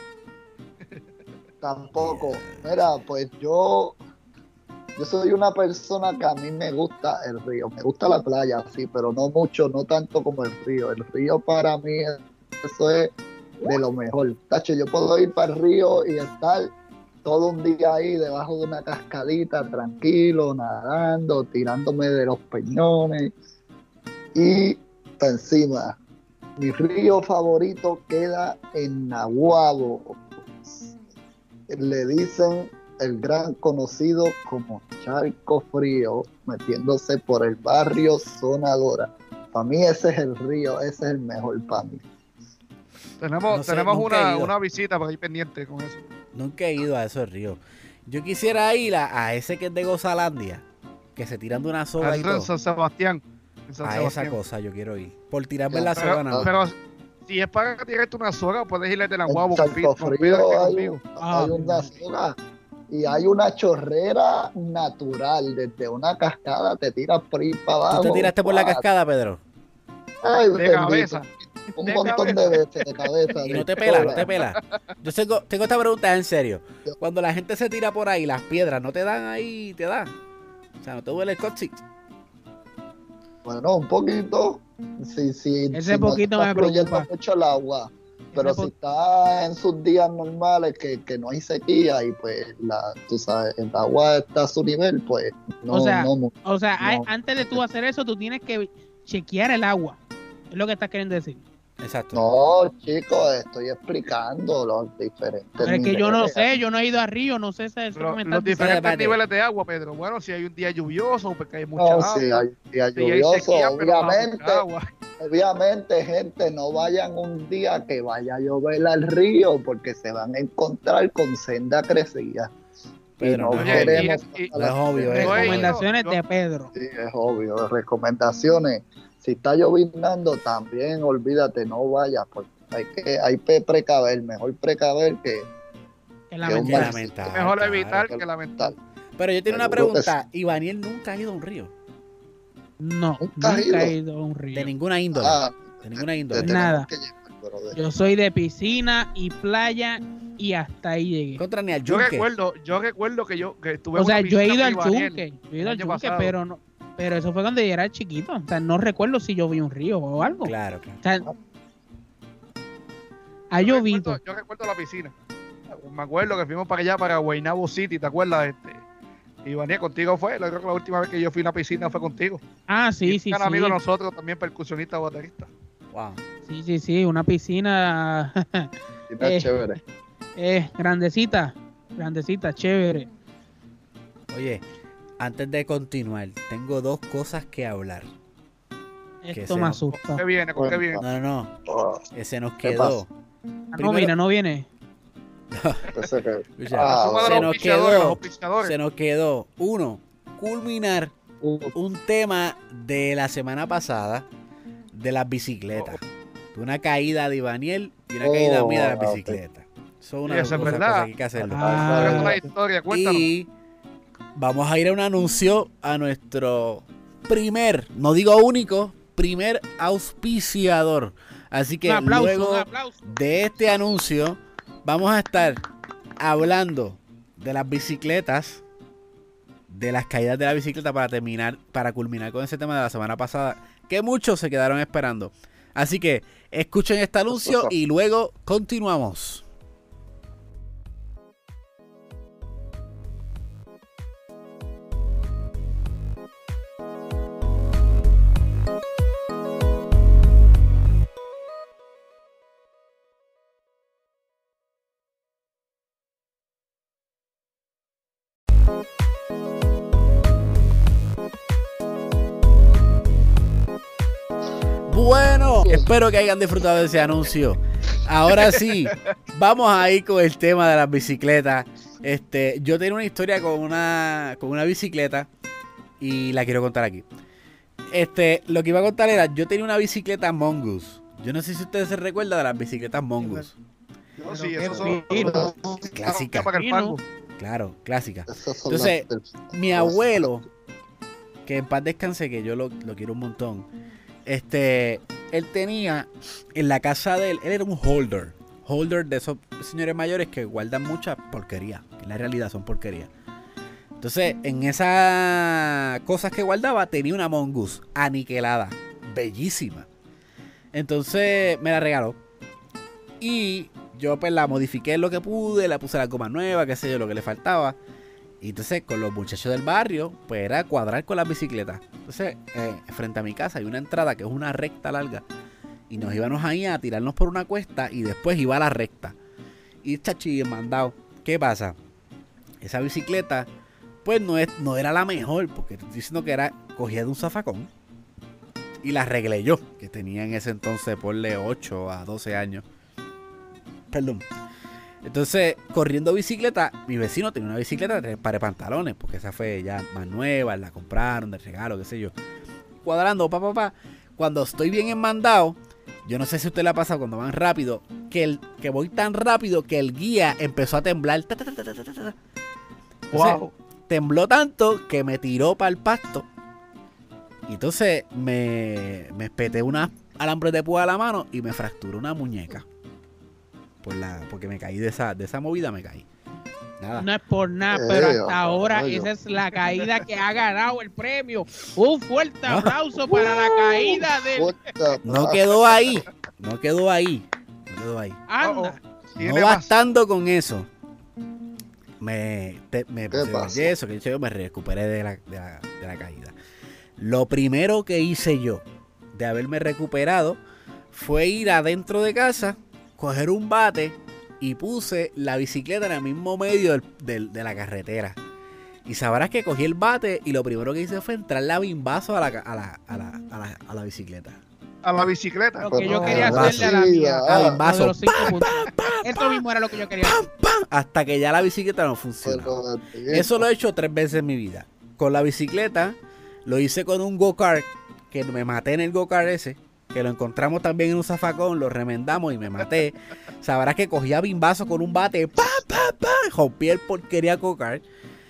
[SPEAKER 4] tampoco. Mira, pues yo yo soy una persona que a mí me gusta el río, me gusta la playa, sí, pero no mucho, no tanto como el río. El río para mí, eso es de lo mejor. Tacho, yo puedo ir para el río y estar todo un día ahí debajo de una cascadita, tranquilo, nadando, tirándome de los peñones y para encima. Mi río favorito queda en Nahuabo. Le dicen el gran conocido como Charco Frío, metiéndose por el barrio Zona Dora. Para mí ese es el río, ese es el mejor para mí.
[SPEAKER 1] Tenemos,
[SPEAKER 2] No sé,
[SPEAKER 1] tenemos
[SPEAKER 2] nunca he
[SPEAKER 1] una,
[SPEAKER 2] ido.
[SPEAKER 1] una visita para ir pendiente con eso.
[SPEAKER 2] Nunca he ido a esos ríos. Yo quisiera ir a, a ese que es de Gozalandia, que se tiran de una soga
[SPEAKER 1] Eso
[SPEAKER 2] y
[SPEAKER 1] es en
[SPEAKER 2] todo.
[SPEAKER 1] San Sebastián. En San
[SPEAKER 2] A esa
[SPEAKER 1] Sebastián.
[SPEAKER 2] cosa yo quiero ir. Por tirarme
[SPEAKER 4] Ya,
[SPEAKER 2] la
[SPEAKER 1] Pero,
[SPEAKER 2] soga nada más.
[SPEAKER 1] pero si es para tirarte una soga, puedes irle de la
[SPEAKER 4] En
[SPEAKER 1] guabo con
[SPEAKER 4] Charco
[SPEAKER 1] Pito, con Pito,
[SPEAKER 4] Frío
[SPEAKER 1] que
[SPEAKER 4] hay,
[SPEAKER 1] conmigo.
[SPEAKER 3] Ah,
[SPEAKER 4] hay una
[SPEAKER 3] verdad.
[SPEAKER 4] soga y hay una chorrera natural. Desde una cascada te tiras por ahí para abajo.
[SPEAKER 2] ¿Tú te tiraste por la
[SPEAKER 4] ¡guau!
[SPEAKER 2] cascada, Pedro?
[SPEAKER 4] Ay,
[SPEAKER 1] De
[SPEAKER 4] bendito.
[SPEAKER 1] cabeza.
[SPEAKER 4] Un
[SPEAKER 1] De
[SPEAKER 4] montón
[SPEAKER 1] cabeza.
[SPEAKER 4] de veces de cabeza.
[SPEAKER 2] Y
[SPEAKER 4] de
[SPEAKER 2] no te pela, no
[SPEAKER 4] cola.
[SPEAKER 2] te pela. Yo tengo, tengo esta pregunta en serio. Cuando la gente se tira por ahí, las piedras, ¿no te dan ahí? ¿Te dan? O sea, ¿no te duele el coxis?
[SPEAKER 4] Bueno, un poquito. Sí, sí,
[SPEAKER 3] Ese
[SPEAKER 4] si
[SPEAKER 3] poquito
[SPEAKER 4] no
[SPEAKER 3] me
[SPEAKER 4] está fluyendo
[SPEAKER 3] preocupa.
[SPEAKER 4] mucho el agua. Pero
[SPEAKER 3] Ese
[SPEAKER 4] si
[SPEAKER 3] po-
[SPEAKER 4] está en sus días normales, que, que no hay sequía y pues la, tú sabes, el agua está a su nivel, pues no,
[SPEAKER 3] O sea,
[SPEAKER 4] no mucho.
[SPEAKER 3] O sea, hay-
[SPEAKER 4] No.
[SPEAKER 3] antes de tú hacer eso, tú tienes que chequear el agua. Es lo que estás queriendo decir.
[SPEAKER 2] Exacto.
[SPEAKER 4] No, chicos, estoy explicando los diferentes
[SPEAKER 3] Pero es que yo no
[SPEAKER 4] niveles.
[SPEAKER 3] sé, yo no he ido a Río, no sé eso
[SPEAKER 1] Pero
[SPEAKER 3] que me
[SPEAKER 1] los
[SPEAKER 3] estás diciendo.
[SPEAKER 1] diferentes
[SPEAKER 2] Espérate.
[SPEAKER 1] niveles de agua, Pedro. Bueno, si hay un día lluvioso, porque hay mucha
[SPEAKER 4] No,
[SPEAKER 1] agua.
[SPEAKER 4] sí, hay días
[SPEAKER 1] si hay
[SPEAKER 4] lluviosos,
[SPEAKER 1] sequía, pero bajo
[SPEAKER 4] obviamente.
[SPEAKER 1] agua.
[SPEAKER 4] Obviamente, gente, no vayan un día que vaya a llover al río porque se van a encontrar con senda crecida.
[SPEAKER 2] Pedro,
[SPEAKER 4] y
[SPEAKER 2] no
[SPEAKER 4] no
[SPEAKER 2] es
[SPEAKER 4] queremos
[SPEAKER 1] obvio. Y- y-
[SPEAKER 2] No es obvio,
[SPEAKER 1] Yo
[SPEAKER 2] ¿eh?
[SPEAKER 1] he ido-
[SPEAKER 3] Recomendaciones
[SPEAKER 1] yo-
[SPEAKER 3] de Pedro.
[SPEAKER 4] Sí, es obvio. Recomendaciones. Si está lloviznando, también olvídate, no vayas, porque hay que hay que precaver, mejor precaver que
[SPEAKER 3] Que
[SPEAKER 4] que
[SPEAKER 3] la
[SPEAKER 4] un
[SPEAKER 3] mentira.
[SPEAKER 4] mal-
[SPEAKER 2] lamentar,
[SPEAKER 1] Mejor
[SPEAKER 2] claro.
[SPEAKER 1] evitar que lamentar.
[SPEAKER 2] Pero yo tengo una
[SPEAKER 4] Seguro que
[SPEAKER 2] pregunta. Ivaniel nunca ha ido a un río.
[SPEAKER 3] No,
[SPEAKER 4] ¿Nunca has
[SPEAKER 3] nunca he
[SPEAKER 4] ido?
[SPEAKER 3] ido a un río.
[SPEAKER 2] De ninguna índole.
[SPEAKER 4] Ah,
[SPEAKER 2] De ninguna
[SPEAKER 4] te
[SPEAKER 2] índole.
[SPEAKER 4] tenemos
[SPEAKER 3] Nada.
[SPEAKER 4] que llevar, brother.
[SPEAKER 3] Yo soy de piscina y playa y hasta ahí llegué.
[SPEAKER 2] Contra ni al
[SPEAKER 1] Yo
[SPEAKER 2] yunque.
[SPEAKER 1] recuerdo, yo recuerdo que yo que estuve
[SPEAKER 3] O
[SPEAKER 1] en
[SPEAKER 3] sea,
[SPEAKER 1] una
[SPEAKER 3] yo he
[SPEAKER 1] piscina
[SPEAKER 3] ido al
[SPEAKER 1] con Ivaniel.
[SPEAKER 3] yunque, yo he ido
[SPEAKER 1] el
[SPEAKER 3] al
[SPEAKER 1] año
[SPEAKER 3] yunque,
[SPEAKER 1] pasado.
[SPEAKER 3] pero no, pero eso fue cuando yo era chiquito. O sea, no recuerdo si yo vi un río o algo.
[SPEAKER 2] Claro, claro.
[SPEAKER 3] O sea, ha
[SPEAKER 1] Yo
[SPEAKER 3] llovido.
[SPEAKER 1] recuerdo- Yo recuerdo la piscina. Me acuerdo que fuimos para allá, para Guaynabo City, ¿te acuerdas? Este, Ivaniel, contigo fue. Yo creo que la última vez que yo fui a una piscina fue contigo.
[SPEAKER 3] Ah, sí,
[SPEAKER 1] Y
[SPEAKER 3] sí,
[SPEAKER 1] un
[SPEAKER 3] sí.
[SPEAKER 1] amigo de nosotros, también percusionista baterista.
[SPEAKER 2] Wow.
[SPEAKER 3] Sí, sí, sí, una piscina
[SPEAKER 4] Sí, está
[SPEAKER 3] Eh.
[SPEAKER 4] chévere.
[SPEAKER 3] eh, grandecita, grandecita, chévere.
[SPEAKER 2] Oye, antes de continuar, tengo dos cosas que hablar. Que
[SPEAKER 3] Esto
[SPEAKER 2] se
[SPEAKER 3] me
[SPEAKER 2] nos-
[SPEAKER 3] asusta.
[SPEAKER 1] ¿Qué viene? ¿Con qué viene?
[SPEAKER 2] No, no, no.
[SPEAKER 4] Oh,
[SPEAKER 2] Ese nos
[SPEAKER 4] ¿Qué
[SPEAKER 2] quedó.
[SPEAKER 3] Ah, no,
[SPEAKER 2] primero-
[SPEAKER 3] mira, no viene.
[SPEAKER 4] pensé que-
[SPEAKER 2] Escucha,
[SPEAKER 4] Ah,
[SPEAKER 1] Suma de
[SPEAKER 2] se
[SPEAKER 1] los
[SPEAKER 2] nos
[SPEAKER 1] auspiciadores,
[SPEAKER 2] quedó.
[SPEAKER 1] los auspiciadores.
[SPEAKER 2] Se nos quedó, uno, culminar
[SPEAKER 4] Uh,
[SPEAKER 2] un tema de la semana pasada de las bicicletas. Una caída de Ivaniel y una
[SPEAKER 4] Oh,
[SPEAKER 2] caída mía de las
[SPEAKER 4] ah, ok.
[SPEAKER 2] bicicletas. Eso es una
[SPEAKER 1] Sí,
[SPEAKER 2] de
[SPEAKER 1] eso
[SPEAKER 2] las
[SPEAKER 1] es
[SPEAKER 2] cosas
[SPEAKER 1] verdad.
[SPEAKER 2] que hay que hacerlo.
[SPEAKER 3] Ah.
[SPEAKER 1] Cuéntanos una historia, cuéntanos.
[SPEAKER 2] Y vamos a ir a un anuncio a nuestro primer, no digo único, primer auspiciador. Así que
[SPEAKER 3] un aplauso,
[SPEAKER 2] luego
[SPEAKER 3] un aplauso.
[SPEAKER 2] de este anuncio vamos a estar hablando de las bicicletas, de las caídas de la bicicleta para terminar, para culminar con ese tema de la semana pasada, que muchos se quedaron esperando. Así que escuchen este anuncio y luego continuamos. Bueno, espero que hayan disfrutado de ese anuncio. Ahora sí, vamos a ir con el tema de las bicicletas. Este, yo tenía una historia con una, con una bicicleta y la quiero contar aquí. Este, lo que iba a contar era, yo tenía una bicicleta Mongoose. Yo no sé si ustedes se recuerdan de las bicicletas Mongoose.
[SPEAKER 1] No, sí, eso son
[SPEAKER 2] clásicas. Claro, clásicas.
[SPEAKER 4] Entonces,
[SPEAKER 2] Entonces, mi abuelo, que en paz descanse, que yo lo, lo quiero un montón. Este, él tenía en la casa de él, él era un holder, holder de esos señores mayores que guardan mucha porquería, que en la realidad son porquería. Entonces, en esas cosas que guardaba, tenía una Mongoose aniquilada, bellísima. Entonces, me la regaló. Y yo pues la modifiqué lo que pude, la puse la goma nueva, qué sé yo, lo que le faltaba. Y entonces con los muchachos del barrio, pues era cuadrar con las bicicletas. Entonces, eh, frente a mi casa hay una entrada que es una recta larga. Y nos íbamos ahí a tirarnos por una cuesta y después iba a la recta. Y chachi, mandado. ¿Qué pasa? Esa bicicleta, pues no, es, no era la mejor, porque te estoy diciendo que era cogida de un zafacón. Y la arreglé yo, que tenía en ese entonces, ponle ocho a doce años. Perdón. Entonces, corriendo bicicleta, mi vecino tenía una bicicleta de tres pares de pantalones, porque esa fue ya más nueva, la compraron de regalo, qué sé yo. Cuadrando, pa, pa, pa. Cuando estoy bien enmandado, yo no sé si a usted le ha pasado cuando van rápido, que, el, que voy tan rápido que el guía empezó a temblar. Ta, ta, ta, ta, ta, ta. Entonces, wow. Tembló tanto que me tiró para el pasto. Y entonces me, me espeté unas alambres de púa a la mano y me fracturó una muñeca. Por la, porque me caí de esa, de esa movida, me caí. Nada.
[SPEAKER 3] No es por nada, pero hasta ahora esa es la caída que ha ganado el premio. Un fuerte aplauso para la caída del...
[SPEAKER 2] No quedó ahí, no quedó ahí, no quedó ahí.
[SPEAKER 3] Anda.
[SPEAKER 2] No bastando con eso, me, te, me puse eso, que yo me recuperé de la, de, la, de la caída. Lo primero que hice yo de haberme recuperado fue ir adentro de casa, coger un bate y puse la bicicleta en el mismo medio del, del, de la carretera. Y sabrás que cogí el bate y lo primero que hice fue entrarle a bimbazo a la, a la, a la, a la, a la bicicleta.
[SPEAKER 1] A la bicicleta.
[SPEAKER 3] Lo que yo quería hacerle a la mía.
[SPEAKER 2] A bimbazo.
[SPEAKER 3] Esto mismo era lo que yo quería hacer.
[SPEAKER 2] Hasta que ya la bicicleta no funciona. Eso lo he hecho tres veces en mi vida. Con la bicicleta lo hice con un go-kart, que me maté en el go-kart ese. Que lo encontramos también en un zafacón, lo remendamos y me maté. Sabrás que cogía bimbazo con un bate, pa, pa, pa, rompí el porquería go-kart.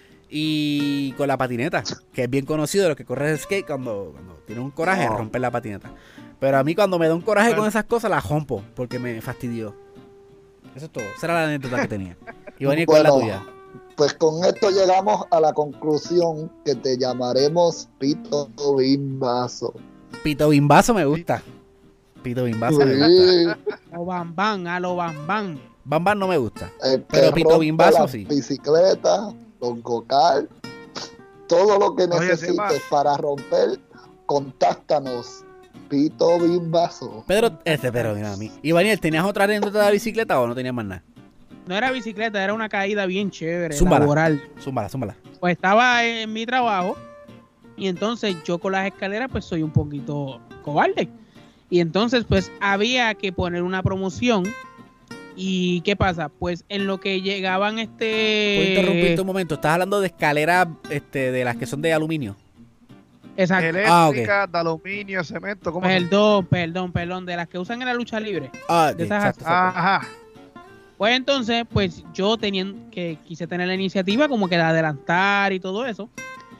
[SPEAKER 2] Y con la patineta, que es bien conocido, los que corren skate, cuando, cuando tiene un coraje, oh. romper la patineta. Pero a mí cuando me da un coraje con esas cosas, la rompo, porque me fastidió. Eso es todo, esa era la anécdota que tenía. Y venía
[SPEAKER 4] bueno,
[SPEAKER 2] con la tuya.
[SPEAKER 4] Pues con esto llegamos a la conclusión que te llamaremos Pito Bimbazo.
[SPEAKER 2] Pito Bimbazo me gusta. Pito Bimbazo sí. me gusta.
[SPEAKER 3] O Bam Bam, a lo Bam Bam.
[SPEAKER 2] Bam Bam no me gusta. Pero Pito Bimbazo sí.
[SPEAKER 4] Bicicleta, los go-kart, todo lo que necesites Oye, para romper, contáctanos. Pito Bimbazo.
[SPEAKER 2] Pedro, este pero mira a mí. Y Daniel, ¿tenías otra anécdota de la bicicleta o no tenías más nada?
[SPEAKER 3] No era bicicleta, era una caída bien chévere,
[SPEAKER 2] zúmbala,
[SPEAKER 3] laboral.
[SPEAKER 2] Zúmbala, zúmbala.
[SPEAKER 3] Pues estaba en mi trabajo y entonces yo con las escaleras pues soy un poquito cobarde. Y entonces pues había que poner una promoción. ¿Y qué pasa? Pues en lo que llegaban este...
[SPEAKER 2] ¿Puedo interrumpirte un momento? ¿Estás hablando de escaleras este, de las que son de aluminio?
[SPEAKER 3] Exacto.
[SPEAKER 1] Eléctricas, ah, okay. de aluminio, cemento. ¿Cómo
[SPEAKER 3] perdón, perdón, perdón. De las que usan en la lucha libre.
[SPEAKER 2] Ah, okay,
[SPEAKER 3] de esas
[SPEAKER 2] exacto, exacto.
[SPEAKER 1] Ajá.
[SPEAKER 3] Pues entonces, pues yo teniendo que quise tener la iniciativa como que de adelantar y todo eso.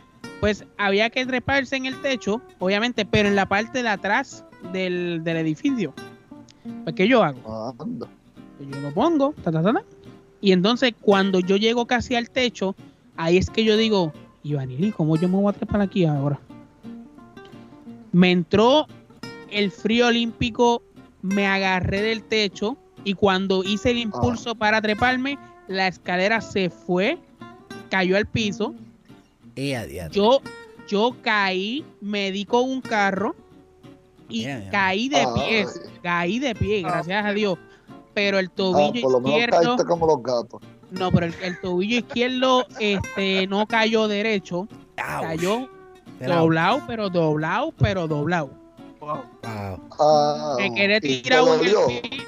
[SPEAKER 3] Pues había que treparse en el techo, obviamente, pero en la parte de atrás del, del edificio. Pues, ¿qué yo hago?
[SPEAKER 4] Anda.
[SPEAKER 3] Yo lo pongo, ta, ta, ta, ta, y entonces cuando yo llego casi al techo, ahí es que yo digo, Ivanili, ¿cómo yo me voy a trepar aquí ahora? Me entró el frío olímpico, me agarré del techo y cuando hice el impulso oh. para treparme, la escalera se fue, cayó al piso.
[SPEAKER 2] Yeah,
[SPEAKER 3] yo, yo caí, me di con un carro y yeah, yeah. caí de pies, Ay. caí de pie, gracias a Dios. Pero el tobillo
[SPEAKER 4] ah, por lo menos
[SPEAKER 3] izquierdo.
[SPEAKER 4] Caíste como los gatos.
[SPEAKER 3] No, pero el, el tobillo izquierdo este, no cayó derecho. Ouch. Cayó doblado, pero doblado, pero doblado. Wow. Wow.
[SPEAKER 4] Ah,
[SPEAKER 3] Me quedé tirado en el pie.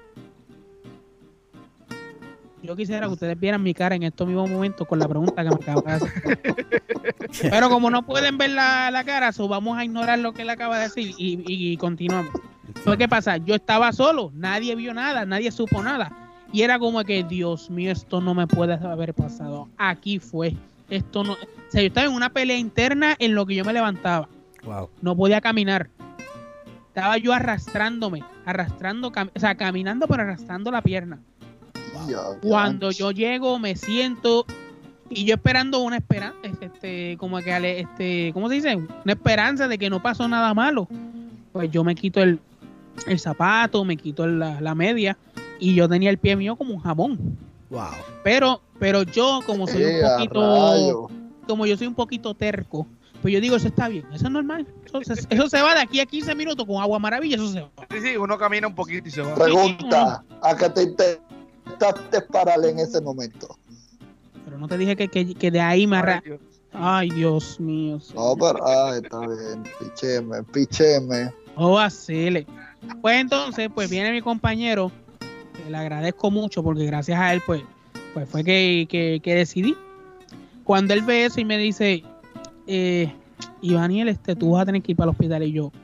[SPEAKER 3] Yo quisiera que ustedes vieran mi cara en estos mismos momentos con la pregunta que me acaba de hacer. Pero como no pueden ver la, la cara, so vamos a ignorar lo que él acaba de decir y, y, y continuamos. Entonces, ¿qué pasa? Yo estaba solo, nadie vio nada, nadie supo nada. Y era como que, Dios mío, esto no me puede haber pasado. Aquí fue. Esto no. O sea, yo estaba en una pelea interna en lo que yo me levantaba.
[SPEAKER 2] Wow.
[SPEAKER 3] No podía caminar. Estaba yo arrastrándome, arrastrando, cam o sea, caminando, pero arrastrando la pierna. Wow. Cuando yo llego, me siento y yo esperando una esperanza, este, como que, este, ¿cómo se dice? Una esperanza de que no pasó nada malo. Pues yo me quito el, el zapato, me quito la, la media y yo tenía el pie mío como un jamón.
[SPEAKER 2] Wow.
[SPEAKER 3] Pero, pero yo como soy un poquito, como yo soy un poquito terco, pues yo digo, eso está bien, eso es normal. Eso, eso se va de aquí a quince minutos con agua maravilla, eso se va.
[SPEAKER 1] Sí, sí, uno camina un poquito y se va.
[SPEAKER 4] Pregunta, sí, sí, ¿a qué te intentaste parar en ese momento?
[SPEAKER 3] Pero no te dije que, que, que de ahí me arra... Ay, Dios mío.
[SPEAKER 4] No, pero, ay, está bien, picheme, picheme.
[SPEAKER 3] Oh, así. Pues entonces, pues viene mi compañero, que le agradezco mucho porque gracias a él, pues, pues fue que, que, que decidí. Cuando él ve eso y me dice, eh, Ivaniel, este, tú vas a tener que ir para el hospital. Y yo,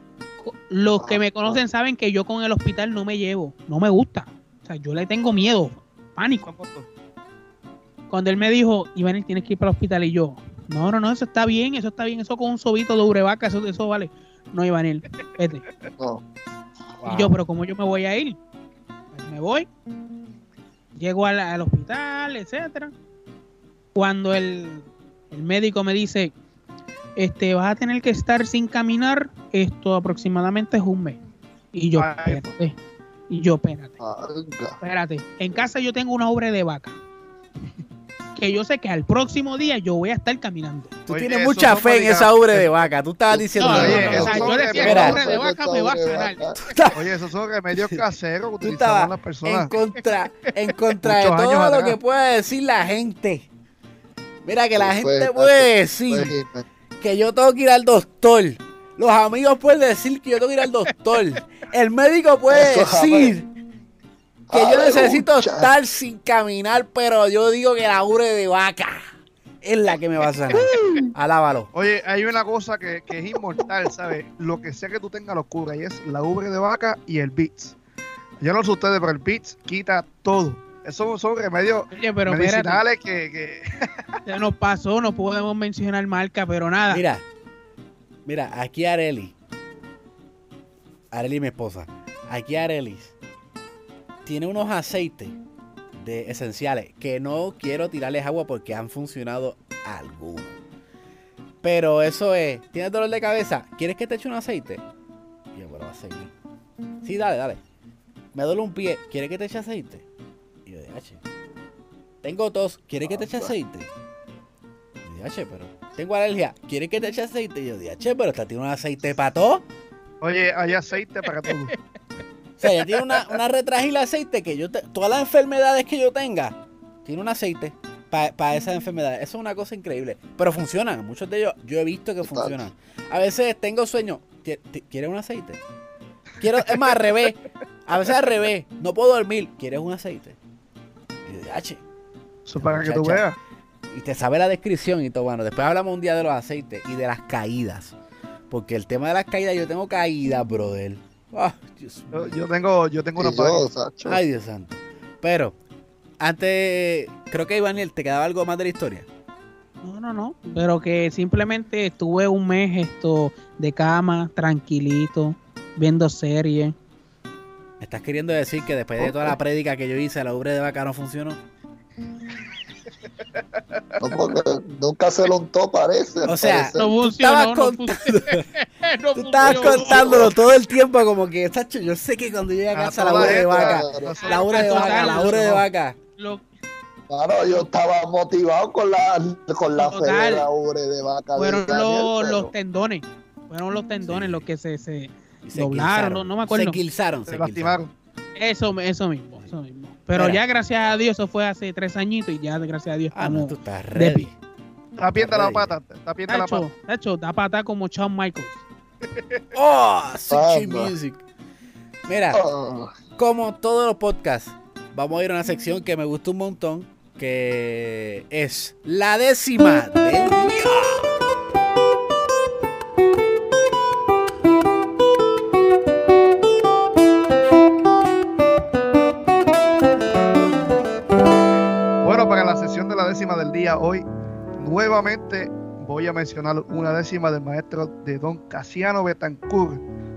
[SPEAKER 3] los que me conocen saben que yo con el hospital no me llevo, no me gusta. O sea, yo le tengo miedo, pánico. Cuando él me dijo, Ivaniel, tienes que ir para el hospital. Y yo, no, no, no, eso está bien, eso está bien, eso con un sobito de urevaca, eso, eso vale. No, Ivaniel, vete.
[SPEAKER 4] Oh.
[SPEAKER 3] Wow. Y yo, pero ¿cómo yo me voy a ir? Pues me voy, llego al, al hospital, etcétera. Cuando el, el médico me dice, este, vas a tener que estar sin caminar, esto aproximadamente es un mes. Y yo, espérate, y yo, espérate, espérate. En casa yo tengo una ubre de vaca. Que yo sé que al próximo día yo voy a estar caminando.
[SPEAKER 2] Tú oye, tienes mucha fe en esa ubre de vaca. Tú estabas diciendo...
[SPEAKER 3] No,
[SPEAKER 2] no,
[SPEAKER 3] oye,
[SPEAKER 2] no, no,
[SPEAKER 3] o sea,
[SPEAKER 2] no,
[SPEAKER 3] yo decía que la ubre de vaca me va a sanar.
[SPEAKER 1] Oye, esos son remedios caseros que
[SPEAKER 2] tú
[SPEAKER 1] utilizaban las personas.
[SPEAKER 2] En contra, en contra de todo lo que puede decir la gente. Mira, que la gente puede decir que yo tengo que ir al doctor. Los amigos pueden decir que yo tengo que ir al doctor. El médico puede decir... que yo necesito estar sin caminar, pero yo digo que la ubre de vaca es la que me va a sanar. Alábalo.
[SPEAKER 1] Oye, hay una cosa que, que es inmortal, ¿sabes? Lo que sea que tú tengas lo cura, y es la ubre de vaca y el Beats. Yo no sé ustedes, pero el Beats quita todo. Esos son remedios Oye, pero medicinales que, que...
[SPEAKER 3] ya nos pasó, no podemos mencionar marca, pero nada.
[SPEAKER 2] Mira, mira, aquí Areli. Areli, mi esposa. Aquí Arelis tiene unos aceites de esenciales que no quiero tirarles agua porque han funcionado algunos. Pero eso es, ¿tienes dolor de cabeza? ¿Quieres que te eche un aceite? Y yo, pero va a seguir. Sí, dale, dale. Me duele un pie, ¿quieres que te eche aceite? Y yo, D H. Tengo tos, ¿quieres que te eche aceite? Y yo, D H, pero tengo alergia, ¿quieres que te eche aceite? Y yo, D H, pero esta tiene un aceite para todo.
[SPEAKER 1] Oye, hay aceite para todo.
[SPEAKER 2] O sea, ella tiene una, una retrágil aceite que yo te, todas las enfermedades que yo tenga, tiene un aceite para pa esas enfermedades. Eso es una cosa increíble. Pero funcionan. Muchos de ellos yo he visto que funcionan. A veces tengo sueño. ¿Quieres un aceite? Quiero, es más, al revés. A veces al revés. No puedo dormir. ¿Quieres un aceite? Y yo, H.
[SPEAKER 1] Eso para muchacha, que tú veas.
[SPEAKER 2] Y te sabe la descripción y todo. Bueno, después hablamos un día de los aceites y de las caídas. Porque el tema de las caídas, yo tengo caídas, brother. Oh, Dios
[SPEAKER 1] yo, yo tengo yo tengo una
[SPEAKER 4] yo,
[SPEAKER 2] Ay, Dios santo. Pero antes, creo que Ivaniel, ¿te quedaba algo más de la historia?
[SPEAKER 3] No, no, no. Pero que simplemente estuve un mes esto de cama, tranquilito, viendo series.
[SPEAKER 2] ¿Me estás queriendo decir que después de toda la prédica que yo hice, la ubre de vaca no funcionó?
[SPEAKER 4] No, porque nunca se lo untó, parece.
[SPEAKER 2] O sea,
[SPEAKER 3] No
[SPEAKER 2] tú
[SPEAKER 3] funcionó,
[SPEAKER 2] estabas,
[SPEAKER 3] no
[SPEAKER 2] contando,
[SPEAKER 3] No
[SPEAKER 2] tú estabas
[SPEAKER 3] funcionó.
[SPEAKER 2] contándolo todo el tiempo como que, tacho, yo sé que cuando llegue a
[SPEAKER 1] A
[SPEAKER 2] casa la
[SPEAKER 1] toda
[SPEAKER 2] ubre de
[SPEAKER 1] esta,
[SPEAKER 2] vaca,
[SPEAKER 1] no
[SPEAKER 2] la ubre de
[SPEAKER 3] Total,
[SPEAKER 2] vaca, la ubre de
[SPEAKER 1] no.
[SPEAKER 2] vaca.
[SPEAKER 3] Lo-
[SPEAKER 4] Claro, yo estaba motivado con la, con la fe
[SPEAKER 3] Total.
[SPEAKER 4] de la ubre de vaca.
[SPEAKER 3] fueron
[SPEAKER 4] de Daniel,
[SPEAKER 3] los,
[SPEAKER 4] pero-
[SPEAKER 3] los tendones. Fueron los tendones
[SPEAKER 2] Sí.
[SPEAKER 3] los que se, se
[SPEAKER 2] Y se
[SPEAKER 3] doblaron,
[SPEAKER 2] quilzaron.
[SPEAKER 3] no, no me acuerdo.
[SPEAKER 2] Se quilzaron,
[SPEAKER 1] Se
[SPEAKER 2] se
[SPEAKER 1] lastimaron.
[SPEAKER 3] Eso, eso mismo, eso mismo. Pero
[SPEAKER 2] Mira.
[SPEAKER 3] ya gracias a Dios, eso fue hace tres añitos y ya gracias a Dios
[SPEAKER 2] Ah, no,
[SPEAKER 3] estamos
[SPEAKER 2] tú estás
[SPEAKER 3] de
[SPEAKER 2] ready.
[SPEAKER 3] pie.
[SPEAKER 1] Está pienta la
[SPEAKER 2] ready.
[SPEAKER 1] pata. Está pienta la
[SPEAKER 3] Tacho,
[SPEAKER 1] pata.
[SPEAKER 3] tacho, da pata como Shawn Michaels.
[SPEAKER 2] ¡Oh! Sushi
[SPEAKER 4] Anda.
[SPEAKER 2] Music. Mira,
[SPEAKER 4] Ah,
[SPEAKER 2] como todos los podcasts, vamos a ir a una sección que me gustó un montón, que es la décima del día.
[SPEAKER 1] Bueno, para la sesión de la décima del día hoy, nuevamente voy a mencionar una décima del maestro de Don Casiano Betancourt.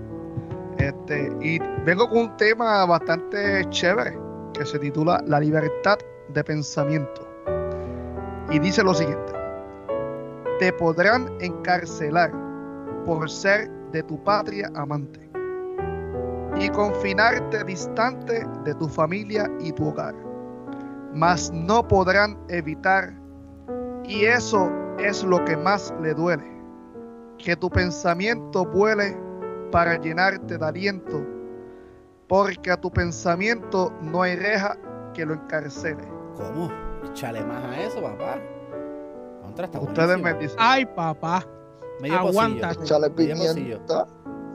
[SPEAKER 1] Este, y vengo con un tema bastante chévere que se titula La libertad de pensamiento. Y dice lo siguiente: te podrán encarcelar por ser de tu patria amante y confinarte distante de tu familia y tu hogar, mas no podrán evitar, y eso es lo que más le duele, que tu pensamiento vuele para llenarte de aliento, porque a tu pensamiento no hay reja que lo encarcele.
[SPEAKER 2] ¿Cómo? Échale más a eso, papá. Contra, está
[SPEAKER 1] Ustedes me
[SPEAKER 2] buenísimo.
[SPEAKER 1] dicen.
[SPEAKER 3] Ay, papá.
[SPEAKER 2] Medio
[SPEAKER 3] aguanta.
[SPEAKER 2] pocillo.
[SPEAKER 4] échale
[SPEAKER 2] Medio pocillo.
[SPEAKER 4] pimienta.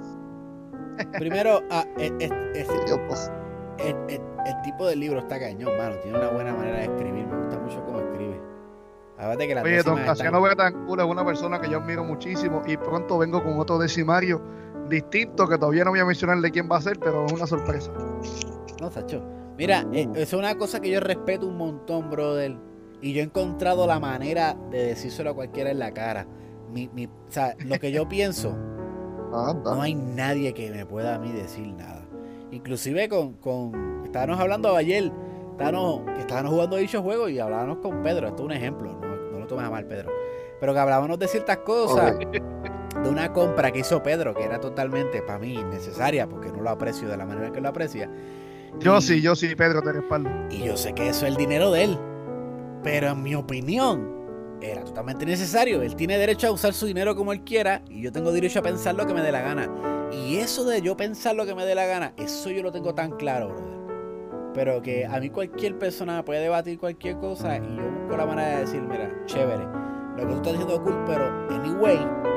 [SPEAKER 2] Primero, ah, es- es- es-
[SPEAKER 4] Yo, pues,
[SPEAKER 2] el, el- el tipo del libro está cañón, mano. Tiene una buena manera de escribir. Me gusta mucho cómo escribe. Aparte que las
[SPEAKER 1] Oye, Don
[SPEAKER 2] décimas
[SPEAKER 1] Casiano
[SPEAKER 2] están-
[SPEAKER 1] Betancourt es una persona que yo admiro muchísimo y pronto vengo con otro decimario distinto que todavía no voy a mencionar de quién va a ser, pero es una sorpresa.
[SPEAKER 2] No, Sacho. Mira, eh, eso es una cosa que yo respeto un montón, brother. Y yo he encontrado la manera de decírselo a cualquiera en la cara. Mi, mi, o sea, lo que yo pienso,
[SPEAKER 4] anda.
[SPEAKER 2] no hay nadie que me pueda a mí decir nada. Inclusive con, con estábamos hablando ayer, estábamos, que estábamos jugando dicho juego y hablábamos con Pedro. Esto es un ejemplo, no, no lo tomes a mal, Pedro. Pero que hablábamos de ciertas cosas,
[SPEAKER 4] Ok.
[SPEAKER 2] de una compra que hizo Pedro, que era totalmente para mí innecesaria, porque no lo aprecio de la manera que lo aprecia.
[SPEAKER 1] Yo
[SPEAKER 2] Y-
[SPEAKER 1] sí, yo sí, Pedro, te respaldo.
[SPEAKER 2] Y yo sé que eso es el dinero de él. Pero en mi opinión, era totalmente necesario. Él tiene derecho a usar su dinero como él quiera y yo tengo derecho a pensar lo que me dé la gana. Y eso de yo pensar lo que me dé la gana, eso yo lo tengo tan claro, brother. Pero que a mí cualquier persona me puede debatir cualquier cosa y yo busco la manera de decir, mira, chévere, lo que tú estás diciendo es cool, pero anyway,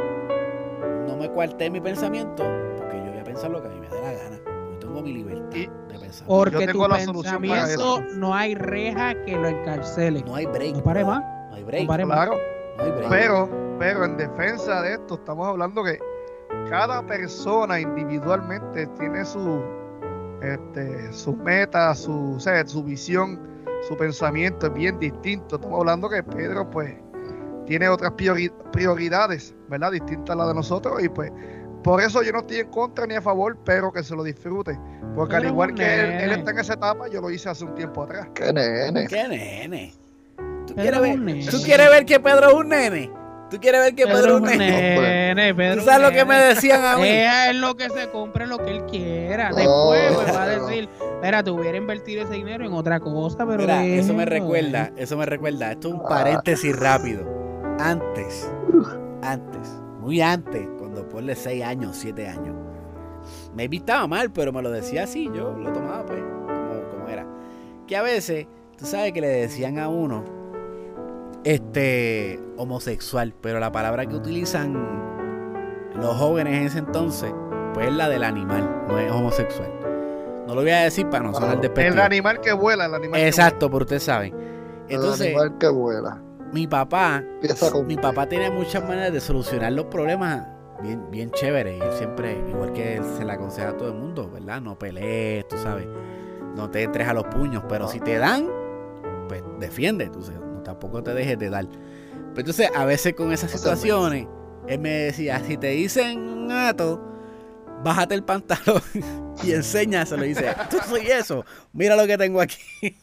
[SPEAKER 2] no me cuarté mi pensamiento porque yo voy a pensar lo que a mí me dé la gana. Yo tengo mi libertad
[SPEAKER 1] Y-
[SPEAKER 2] de pensar.
[SPEAKER 3] Porque
[SPEAKER 1] Yo tengo
[SPEAKER 3] tu
[SPEAKER 1] la solución para
[SPEAKER 3] pensamiento
[SPEAKER 1] eso.
[SPEAKER 3] no hay reja que lo encarcele.
[SPEAKER 2] No hay break.
[SPEAKER 3] No pare
[SPEAKER 2] brother.
[SPEAKER 3] más.
[SPEAKER 2] No hay break.
[SPEAKER 3] No pare más.
[SPEAKER 1] Claro,
[SPEAKER 2] No hay break.
[SPEAKER 1] pero, pero en defensa de esto, estamos hablando que cada persona individualmente tiene su, este, sus metas, su, o sea, su visión, su pensamiento es bien distinto. Estamos hablando que Pedro, pues, tiene otras priori- prioridades, ¿verdad? Distintas a las de nosotros y pues por eso yo no estoy en contra ni a favor, pero que se lo disfrute. Porque al
[SPEAKER 3] Pero
[SPEAKER 1] igual
[SPEAKER 3] un
[SPEAKER 1] que él,
[SPEAKER 3] nene.
[SPEAKER 1] él está en esa etapa, yo lo hice hace un tiempo atrás.
[SPEAKER 4] Qué nene.
[SPEAKER 2] ¿Qué nene? ¿Tú
[SPEAKER 3] Pedro
[SPEAKER 2] quieres,
[SPEAKER 3] es
[SPEAKER 2] ver,
[SPEAKER 3] un nene.
[SPEAKER 2] ¿Tú quieres ver que Pedro es un nene? ¿Tú quieres ver que Pedro,
[SPEAKER 3] Pedro
[SPEAKER 2] es un nene?
[SPEAKER 3] nene, Pedro
[SPEAKER 2] ¿Tú
[SPEAKER 3] es
[SPEAKER 2] sabes
[SPEAKER 3] un
[SPEAKER 2] lo que me
[SPEAKER 3] nene.
[SPEAKER 2] decían a mí?
[SPEAKER 3] Ella es lo que se compre lo que él quiera.
[SPEAKER 4] No,
[SPEAKER 3] Después pues, va a
[SPEAKER 4] pero-
[SPEAKER 3] decir, espera, te hubiera invertido ese dinero en otra cosa, pero
[SPEAKER 2] Mira, eso me
[SPEAKER 3] déjalo,
[SPEAKER 2] recuerda, eso me recuerda. Esto es un
[SPEAKER 4] Ah.
[SPEAKER 2] paréntesis rápido. Antes, antes, muy antes, cuando ponle seis años, siete años. Maybe estaba mal, pero me lo decía así, yo lo tomaba pues, como, como era. Que a veces, tú sabes que le decían a uno, este, homosexual, pero la palabra que utilizan los jóvenes en ese entonces, pues es la del animal, no es homosexual. No lo voy a decir para no sonar
[SPEAKER 1] El
[SPEAKER 2] despectivo.
[SPEAKER 1] animal que vuela, el animal
[SPEAKER 2] Exacto, pero ustedes saben.
[SPEAKER 4] El
[SPEAKER 2] Entonces,
[SPEAKER 4] animal que vuela.
[SPEAKER 2] mi papá,
[SPEAKER 4] Empieza con
[SPEAKER 2] mi papá tenía muchas maneras de solucionar los problemas bien, bien chéveres. Y él siempre, igual que él se le aconseja a todo el mundo, ¿verdad? No pelees, tú sabes. No te entres a los puños, pero si te dan, pues defiende, tú sabes, no, tampoco te dejes de dar. Pero entonces, a veces con esas situaciones, él me decía, si te dicen gato, bájate el pantalón y enséñaselo. Y dice, tú soy eso, mira lo que tengo aquí.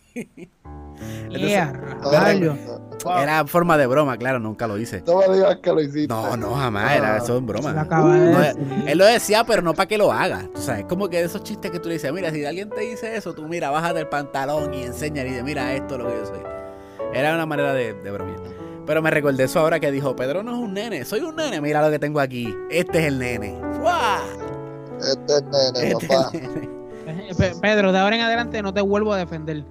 [SPEAKER 2] Entonces,
[SPEAKER 3] Yeah,
[SPEAKER 2] era, era forma de broma, claro, nunca lo hice.
[SPEAKER 4] No me digas que lo hiciste.
[SPEAKER 2] No, no, jamás, era eso en broma.
[SPEAKER 3] Se lo acaba de
[SPEAKER 2] No,
[SPEAKER 3] decir.
[SPEAKER 2] él lo decía, pero no para que lo haga. Tú sabes, como que de esos chistes que tú le dices, mira, si alguien te dice eso, tú mira, bájate el pantalón y enséñale y dice, mira, esto es lo que yo soy. Era una manera de, de bromear. Pero me recordé eso ahora que dijo, Pedro no es un nene, soy un nene, mira lo que tengo aquí. Este es el nene. ¡Fua!
[SPEAKER 4] Este es nene,
[SPEAKER 2] Este
[SPEAKER 4] papá.
[SPEAKER 2] es el nene.
[SPEAKER 3] Eh, Pe- Pedro, de ahora en adelante no te vuelvo a defender.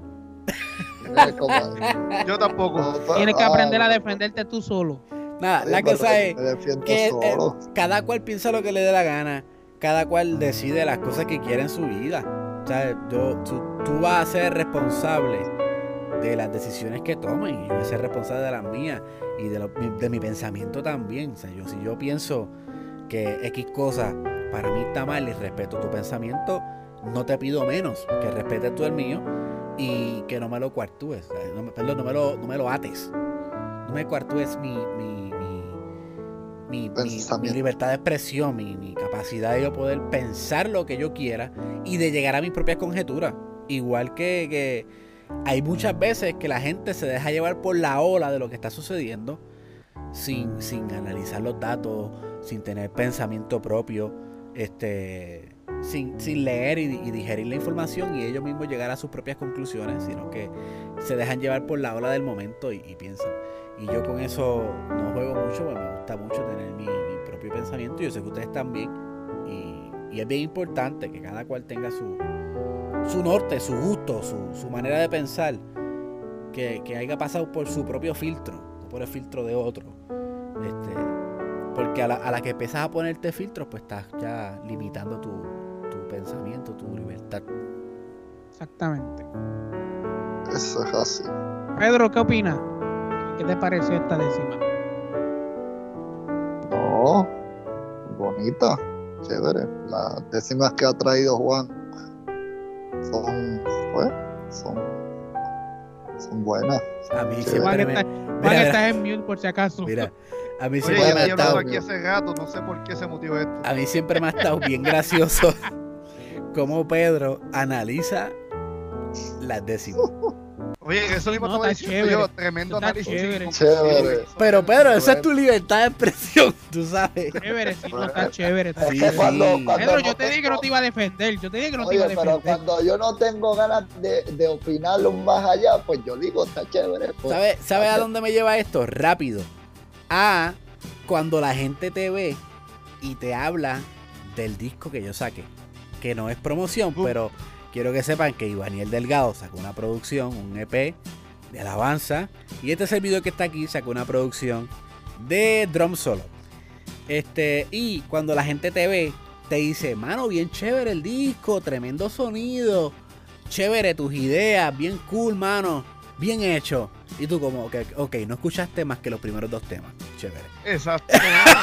[SPEAKER 4] Eh, compadre.
[SPEAKER 1] Yo tampoco.
[SPEAKER 3] Tienes que aprender a
[SPEAKER 4] Ah,
[SPEAKER 3] defenderte tú solo.
[SPEAKER 2] Nada,
[SPEAKER 4] sí,
[SPEAKER 2] la
[SPEAKER 4] pero
[SPEAKER 2] cosa es
[SPEAKER 4] me defiendo
[SPEAKER 2] que eh,
[SPEAKER 4] solo.
[SPEAKER 2] cada cual piensa lo que le dé la gana, cada cual decide las cosas que quiere en su vida. O sea, yo, tú, tú vas a ser responsable de las decisiones que tomen y yo voy a ser responsable de las mías y de, lo- de mi pensamiento también. O sea, yo, si yo pienso que X cosa para mí está mal y respeto tu pensamiento, no te pido menos que respetes tú el mío y que no me lo coartúes, o sea, no me, perdón, no me lo, no me lo ates, no me coartúes mi, mi, mi, mi, mi,
[SPEAKER 4] Pensamiento.
[SPEAKER 2] mi libertad de expresión, mi, mi capacidad de yo poder pensar lo que yo quiera y de llegar a mis propias conjeturas. Igual que, que hay muchas veces que la gente se deja llevar por la ola de lo que está sucediendo sin, sin analizar los datos, sin tener pensamiento propio, este, sin, sin leer y, y digerir la información y ellos mismos llegar a sus propias conclusiones, sino que se dejan llevar por la ola del momento y, y piensan. Y yo con eso no juego mucho, porque me gusta mucho tener mi, mi propio pensamiento y yo sé que ustedes también. Y, y es bien importante que cada cual tenga su, su norte, su gusto, su, su manera de pensar, que, que haya pasado por su propio filtro, no por el filtro de otro. Este, porque a la, a la que empiezas a ponerte filtros, pues estás ya limitando tu, tu pensamiento, tu libertad.
[SPEAKER 3] Exactamente.
[SPEAKER 4] Eso es así.
[SPEAKER 3] Pedro, ¿qué opinas? ¿Qué te pareció esta décima?
[SPEAKER 4] No, bonita, chévere. Las décimas que ha traído Juan son, pues, son, son buenas.
[SPEAKER 2] A mí
[SPEAKER 4] Sí,
[SPEAKER 3] Juan,
[SPEAKER 2] siempre me,
[SPEAKER 3] está- Juan,
[SPEAKER 2] mira,
[SPEAKER 3] estás en mute por si acaso.
[SPEAKER 2] mira, a mí
[SPEAKER 1] Oye,
[SPEAKER 2] siempre
[SPEAKER 1] yo
[SPEAKER 2] me ha
[SPEAKER 1] estoy hablando
[SPEAKER 2] estado,
[SPEAKER 1] aquí hace gato, no sé por qué se motivó esto.
[SPEAKER 2] a mí siempre me ha estado bien gracioso cómo Pedro analiza las décimas.
[SPEAKER 1] Oye, eso mismo
[SPEAKER 3] No,
[SPEAKER 1] estaba
[SPEAKER 3] está
[SPEAKER 1] diciendo
[SPEAKER 3] chévere.
[SPEAKER 1] yo, tremendo
[SPEAKER 3] Está
[SPEAKER 1] análisis.
[SPEAKER 3] chévere.
[SPEAKER 4] Chévere.
[SPEAKER 2] Pero Pedro, esa es tu libertad de expresión, tú sabes.
[SPEAKER 3] Chévere, sí, no, está chévere. está
[SPEAKER 4] Es
[SPEAKER 2] Sí,
[SPEAKER 4] que
[SPEAKER 3] chévere.
[SPEAKER 4] cuando,
[SPEAKER 2] sí.
[SPEAKER 4] cuando
[SPEAKER 3] Pedro,
[SPEAKER 4] no
[SPEAKER 3] yo te dije que no
[SPEAKER 4] tengo-
[SPEAKER 3] te iba a defender. Yo te dije que no te
[SPEAKER 4] Oye,
[SPEAKER 3] iba a
[SPEAKER 4] pero
[SPEAKER 3] defender.
[SPEAKER 4] cuando yo no tengo ganas de, de opinarlo más allá, pues yo digo, está chévere. Pues,
[SPEAKER 2] ¿Sabes sabe a dónde me lleva esto? Rápido. A cuando la gente te ve y te habla del disco que yo saqué. Que no es promoción,
[SPEAKER 1] Uh.
[SPEAKER 2] pero quiero que sepan que Ivaniel Delgado sacó una producción, un E P de alabanza. Y este servidor que está aquí sacó una producción de drum solo. Este, y cuando la gente te ve, te dice, mano, bien chévere el disco, tremendo sonido, chévere tus ideas, bien cool, mano, bien hecho. Y tú como, ok, ok, no escuchaste más que los primeros dos temas, chévere.
[SPEAKER 1] Exacto.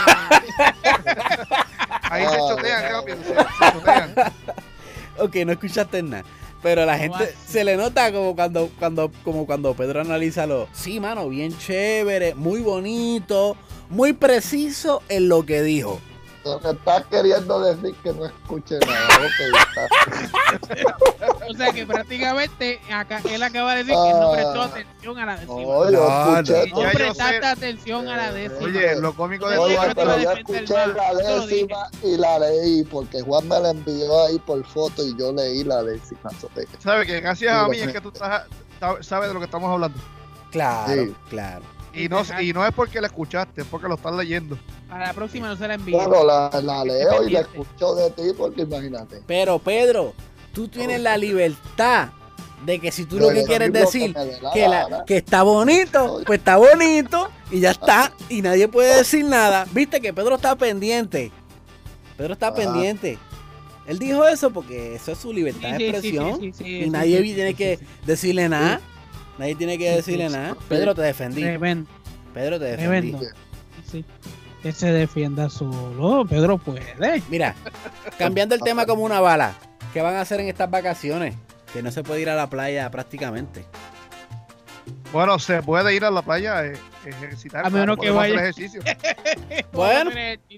[SPEAKER 1] Ahí se chotean rápido, se, se chotean.
[SPEAKER 2] Ok, no escuchaste nada. Pero a la gente
[SPEAKER 3] así?
[SPEAKER 2] se le nota como cuando, cuando, como cuando Pedro analiza lo. Sí, mano, bien chévere, muy bonito, muy preciso en lo que dijo.
[SPEAKER 4] Lo que estás queriendo decir que no escuche nada. Ok, está.
[SPEAKER 3] O sea que prácticamente acá, él acaba de decir que no prestó
[SPEAKER 4] Ah.
[SPEAKER 3] atención a la décima.
[SPEAKER 4] No, yo
[SPEAKER 2] No,
[SPEAKER 4] escuché
[SPEAKER 2] no.
[SPEAKER 3] No
[SPEAKER 1] Ya yo
[SPEAKER 3] prestaste
[SPEAKER 1] sé.
[SPEAKER 3] atención a la décima.
[SPEAKER 1] Oye, lo cómico de
[SPEAKER 3] Oye,
[SPEAKER 1] todo
[SPEAKER 4] Oye,
[SPEAKER 3] no te
[SPEAKER 1] esto-
[SPEAKER 3] iba a
[SPEAKER 4] pero yo
[SPEAKER 3] defender
[SPEAKER 4] escuché
[SPEAKER 3] más,
[SPEAKER 4] la
[SPEAKER 3] yo te lo dije.
[SPEAKER 4] décima y la leí porque Juan me la envió ahí por foto y yo leí la décima. So que-
[SPEAKER 1] ¿Sabes que gracias a
[SPEAKER 4] Sí,
[SPEAKER 1] mí
[SPEAKER 4] lo
[SPEAKER 1] es
[SPEAKER 4] sé.
[SPEAKER 1] que tú estás, sab- sabes de lo que estamos hablando?
[SPEAKER 2] Claro,
[SPEAKER 4] Sí.
[SPEAKER 2] claro.
[SPEAKER 1] Y no, y no es porque la escuchaste, es porque lo estás leyendo.
[SPEAKER 3] Para la próxima no se la envío.
[SPEAKER 4] Bueno, la, la leo y la
[SPEAKER 3] pendiente.
[SPEAKER 4] escucho de ti porque imagínate.
[SPEAKER 2] Pero Pedro, tú tienes la libertad de que si tú lo que
[SPEAKER 4] Pero
[SPEAKER 2] quieres
[SPEAKER 4] lo que
[SPEAKER 2] decir
[SPEAKER 4] me dé la
[SPEAKER 2] que, la,
[SPEAKER 4] gana.
[SPEAKER 2] que está bonito, pues está bonito y ya está. Y nadie puede decir nada. Viste que Pedro está pendiente. Pedro está
[SPEAKER 4] Ajá.
[SPEAKER 2] pendiente. Él dijo eso porque eso es su libertad
[SPEAKER 3] Sí,
[SPEAKER 2] de
[SPEAKER 3] sí,
[SPEAKER 2] expresión.
[SPEAKER 3] sí, sí, sí,
[SPEAKER 2] y
[SPEAKER 3] sí,
[SPEAKER 2] nadie
[SPEAKER 3] sí,
[SPEAKER 2] tiene
[SPEAKER 3] sí,
[SPEAKER 2] que
[SPEAKER 3] sí, sí.
[SPEAKER 2] decirle nada. Nadie tiene que
[SPEAKER 3] Sí,
[SPEAKER 2] decirle
[SPEAKER 3] sí,
[SPEAKER 2] nada.
[SPEAKER 4] sí.
[SPEAKER 2] Pedro, te defendí.
[SPEAKER 3] Tremendo,
[SPEAKER 2] Pedro, te defendí.
[SPEAKER 3] tremendo. Sí. Que se defienda solo. Pedro puede.
[SPEAKER 2] Mira, cambiando el tema como una bala. ¿Qué van a hacer en estas vacaciones? Que no se puede ir a la playa prácticamente.
[SPEAKER 1] Bueno, se puede ir a la playa eh, ejercitar.
[SPEAKER 3] A menos que
[SPEAKER 1] podemos hacer
[SPEAKER 3] vaya.
[SPEAKER 1] ejercicio.
[SPEAKER 2] Bueno.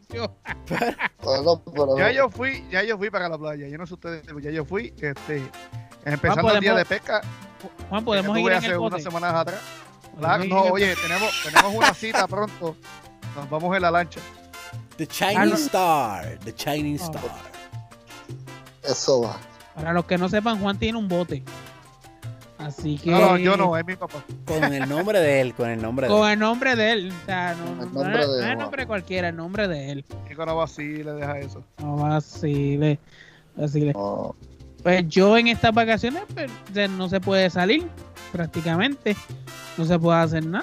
[SPEAKER 4] Bueno, pero-
[SPEAKER 1] Ya yo fui, ya yo fui para la playa. Yo no sé ustedes, pero ya yo fui, este, empezando
[SPEAKER 3] podemos-
[SPEAKER 1] el día de pesca.
[SPEAKER 3] Juan,
[SPEAKER 1] que
[SPEAKER 3] podemos ir
[SPEAKER 1] tuve
[SPEAKER 3] en
[SPEAKER 1] hace
[SPEAKER 3] el
[SPEAKER 1] unas
[SPEAKER 3] bote.
[SPEAKER 1] semanas atrás.
[SPEAKER 3] Podemos
[SPEAKER 1] Claro,
[SPEAKER 3] ir
[SPEAKER 1] no,
[SPEAKER 3] en el
[SPEAKER 1] oye, tenemos, tenemos una cita pronto. Nos vamos en la lancha.
[SPEAKER 2] The
[SPEAKER 3] Ah,
[SPEAKER 2] Chinese
[SPEAKER 3] no.
[SPEAKER 2] Star. The Chinese
[SPEAKER 3] Oh.
[SPEAKER 2] Star.
[SPEAKER 4] Eso va.
[SPEAKER 3] Para los que no sepan, Juan tiene un bote. Así que.
[SPEAKER 1] No, no, yo no, es mi papá.
[SPEAKER 2] Con el nombre de él, con el nombre de
[SPEAKER 3] Con
[SPEAKER 2] él.
[SPEAKER 3] el nombre de él. O sea, no,
[SPEAKER 4] Con
[SPEAKER 3] no,
[SPEAKER 4] el
[SPEAKER 3] no
[SPEAKER 4] nombre
[SPEAKER 3] es-
[SPEAKER 4] de
[SPEAKER 3] no es el
[SPEAKER 4] Juan.
[SPEAKER 3] nombre de cualquiera, el nombre de él.
[SPEAKER 1] Chico, no vacile, deja eso.
[SPEAKER 3] No vacile. Vacile.
[SPEAKER 4] No,
[SPEAKER 3] Pues yo en estas vacaciones pues, o sea, no se puede salir prácticamente. No se puede hacer nada.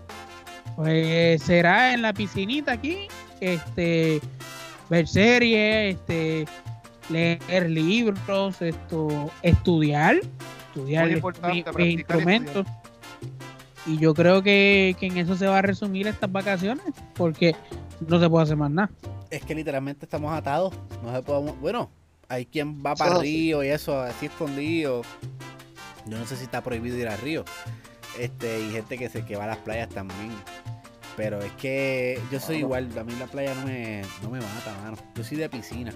[SPEAKER 3] Pues será en la piscinita aquí. Este. Ver series, este. Leer libros, esto. Estudiar. Estudiar
[SPEAKER 1] Muy
[SPEAKER 3] mis-
[SPEAKER 1] importante,
[SPEAKER 3] mis
[SPEAKER 1] practicar y
[SPEAKER 3] instrumentos. Y yo creo que, que en eso se va a resumir estas vacaciones. Porque no se puede hacer más nada.
[SPEAKER 2] Es que literalmente estamos atados. No se podemos. Bueno, hay quien va para el
[SPEAKER 4] Eso sí.
[SPEAKER 2] río y eso, así escondido. Yo no sé si está prohibido ir al río. Este, y gente que se que va a las playas también. Pero es que yo soy igual, a mí la playa no me, no me mata, mano. Yo soy de piscina.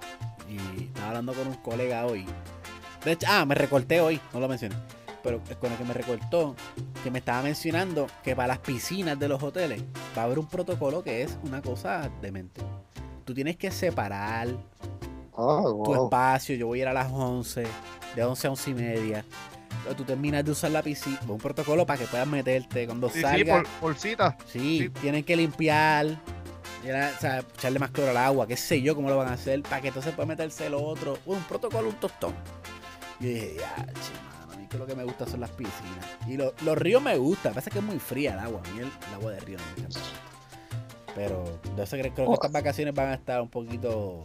[SPEAKER 2] Y estaba hablando con un colega hoy. De hecho, ah, me recorté hoy, no lo mencioné. Pero con el que me recortó, que me estaba mencionando que para las piscinas de los hoteles va a haber un protocolo que es una cosa demente. Tú tienes que separar
[SPEAKER 4] ah,
[SPEAKER 2] tu
[SPEAKER 4] wow.
[SPEAKER 2] espacio. Yo voy a ir a las once, de once a once y media. Entonces, tú terminas de usar la piscina, un protocolo para que puedas meterte cuando
[SPEAKER 1] Sí, sí,
[SPEAKER 2] salgas.
[SPEAKER 1] por, por cita.
[SPEAKER 2] Sí,
[SPEAKER 1] Sí.
[SPEAKER 2] tienen que limpiar, era, o sea, echarle más cloro al agua, qué sé yo cómo lo van a hacer, para que entonces pueda meterse lo otro. Un protocolo, un tostón. Y yo dije, ya, che, mano, a mí que lo que me gusta son las piscinas. Y lo- los ríos me gustan, pasa que es muy fría el agua, a mí el, el agua de río no me encanta. Pero yo sé que creo que estas vacaciones van a estar un poquito...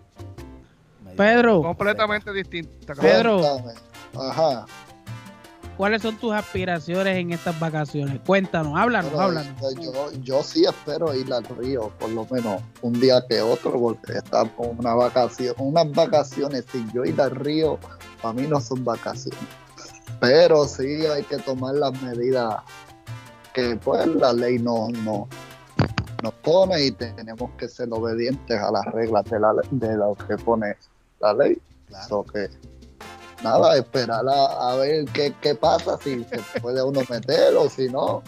[SPEAKER 2] medio-
[SPEAKER 3] Pedro.
[SPEAKER 1] Completamente distinta. cabrón.
[SPEAKER 3] Pedro.
[SPEAKER 4] Cuéntame. Ajá.
[SPEAKER 3] ¿Cuáles son tus aspiraciones en estas vacaciones? Cuéntanos, háblanos,
[SPEAKER 4] Pero,
[SPEAKER 3] háblanos.
[SPEAKER 4] este, yo, yo sí espero ir al río, por lo menos un día que otro, porque estar con una vacación, unas vacaciones sin yo ir al río, para mí no son vacaciones. Pero sí hay que tomar las medidas que pues la ley no, no, nos pone y tenemos que ser obedientes a las reglas de, la, de lo que pone la ley.
[SPEAKER 2] Claro.
[SPEAKER 4] So que, nada, esperar a, a ver qué, qué pasa, si se puede uno meter o si no.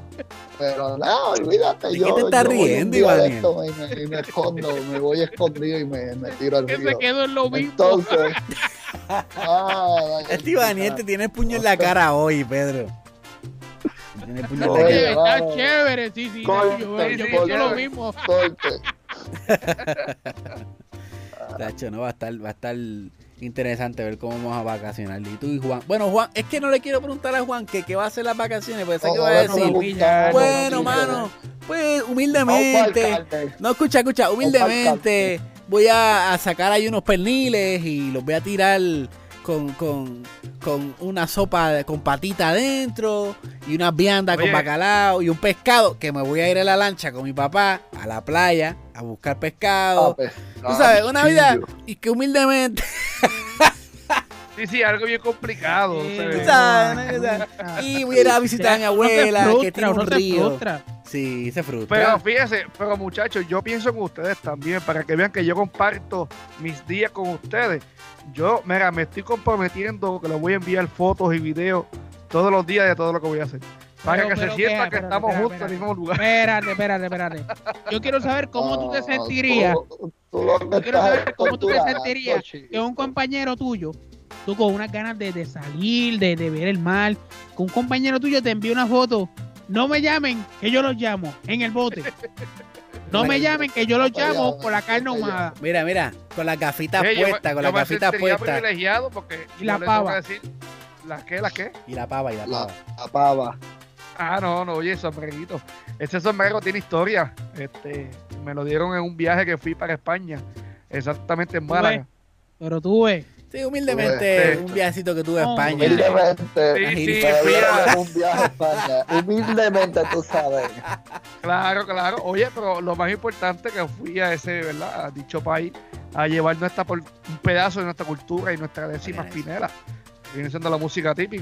[SPEAKER 4] Pero nada, olvídate.
[SPEAKER 2] ¿De
[SPEAKER 4] yo,
[SPEAKER 2] qué te estás
[SPEAKER 4] yo voy un
[SPEAKER 2] riendo,
[SPEAKER 4] día de
[SPEAKER 2] Iván?
[SPEAKER 4] esto y me, y me escondo, me voy escondido y me, me tiro al
[SPEAKER 3] Que se
[SPEAKER 4] río.
[SPEAKER 3] quedó en lo mismo.
[SPEAKER 4] Entonces, ah,
[SPEAKER 2] Este Ivaniel te tiene el puño en la cara hoy, Pedro. Tiene el puño en la
[SPEAKER 4] Oye,
[SPEAKER 2] cara.
[SPEAKER 3] Está
[SPEAKER 4] vamos.
[SPEAKER 3] chévere, sí, sí.
[SPEAKER 4] Corte,
[SPEAKER 3] yo yo
[SPEAKER 1] sí,
[SPEAKER 3] pienso
[SPEAKER 1] corte.
[SPEAKER 3] lo mismo.
[SPEAKER 4] corte.
[SPEAKER 2] Tacho, no va a estar, va a estar interesante ver cómo vamos a vacacionar. Y tú y Juan. Bueno, Juan, es que no le quiero preguntar a Juan que qué va a hacer las vacaciones, porque sé que va a
[SPEAKER 4] Ojalá no me
[SPEAKER 2] decir.
[SPEAKER 4] gustara,
[SPEAKER 2] Bueno,
[SPEAKER 4] no,
[SPEAKER 2] mano, pues
[SPEAKER 4] Vamos
[SPEAKER 2] humildemente.
[SPEAKER 4] pa'l carne.
[SPEAKER 2] No, escucha, escucha, humildemente voy a, a sacar ahí unos perniles y los voy a tirar con, con, con una sopa de- con patita adentro y unas viandas con
[SPEAKER 1] Oye.
[SPEAKER 2] bacalao y un pescado que me voy a ir en la lancha con mi papá a la playa a buscar pescado.
[SPEAKER 4] Ah, pues,
[SPEAKER 2] Tú sabes, una vida
[SPEAKER 4] chillo.
[SPEAKER 2] y que humildemente,
[SPEAKER 1] Sí, sí, algo bien complicado.
[SPEAKER 3] Sí,
[SPEAKER 1] se
[SPEAKER 2] tú
[SPEAKER 1] ve.
[SPEAKER 2] sabes, ¿no? Y voy a ir a visitar a mi abuela
[SPEAKER 3] Uno se
[SPEAKER 2] que tiene
[SPEAKER 3] frustra,
[SPEAKER 2] un
[SPEAKER 3] uno se
[SPEAKER 2] río.
[SPEAKER 3] frustra.
[SPEAKER 2] Sí, se frustra.
[SPEAKER 1] Pero fíjense, pero muchachos, yo pienso en ustedes también, para que vean que yo comparto mis días con ustedes. Yo, mira, me estoy comprometiendo que les voy a enviar fotos y videos todos los días de todo lo que voy a hacer. Para
[SPEAKER 3] Pero-
[SPEAKER 1] que
[SPEAKER 3] pero,
[SPEAKER 1] se sienta
[SPEAKER 3] espera,
[SPEAKER 1] que
[SPEAKER 3] espera,
[SPEAKER 1] estamos
[SPEAKER 3] espera,
[SPEAKER 1] juntos en el mismo lugar.
[SPEAKER 3] Espérate, espérate, espérate. Yo quiero saber cómo tú te
[SPEAKER 4] Ah,
[SPEAKER 3] sentirías.
[SPEAKER 4] tú- tú lo que
[SPEAKER 3] Yo quiero
[SPEAKER 4] estás
[SPEAKER 3] saber cómo tú te
[SPEAKER 4] torturando,
[SPEAKER 3] sentirías
[SPEAKER 4] chico.
[SPEAKER 3] que un compañero tuyo, tú con unas ganas de, de salir, de, de ver el mar, que un compañero tuyo te envíe una foto. No me llamen, que yo los llamo en el bote. No me llamen, que yo los llamo por la carne ahumada.
[SPEAKER 2] Mira, mira, con las gafitas
[SPEAKER 1] Oye, yo me-
[SPEAKER 2] puestas, con
[SPEAKER 1] yo
[SPEAKER 2] las
[SPEAKER 1] me
[SPEAKER 2] gafitas
[SPEAKER 1] sentiría
[SPEAKER 2] puestas.
[SPEAKER 1] privilegiado porque
[SPEAKER 3] Y la
[SPEAKER 1] yo les tengo
[SPEAKER 3] pava.
[SPEAKER 1] que decir, ¿las qué? ¿Las qué?
[SPEAKER 2] Y la pava, y la
[SPEAKER 4] La,
[SPEAKER 2] pava.
[SPEAKER 4] la pava.
[SPEAKER 1] Ah, no, no, oye, sombrerito. Ese sombrero tiene historia. Este, me lo dieron en un viaje que fui para España, exactamente en
[SPEAKER 3] Tú
[SPEAKER 1] Málaga.
[SPEAKER 3] Pero tú ves,
[SPEAKER 2] Sí, humildemente,
[SPEAKER 1] Este-
[SPEAKER 2] un viajecito que tuve a
[SPEAKER 3] No,
[SPEAKER 2] España.
[SPEAKER 4] Humildemente.
[SPEAKER 1] Sí, sí,
[SPEAKER 4] pero
[SPEAKER 1] fui a-
[SPEAKER 4] un viaje a España. Humildemente, tú sabes.
[SPEAKER 1] Claro, claro. Oye, pero lo más importante que fui a ese, ¿verdad? A dicho país, a llevar nuestra por- un pedazo de nuestra cultura y nuestra décima
[SPEAKER 2] Oigan eso.
[SPEAKER 1] espinela, que viene siendo la música típica.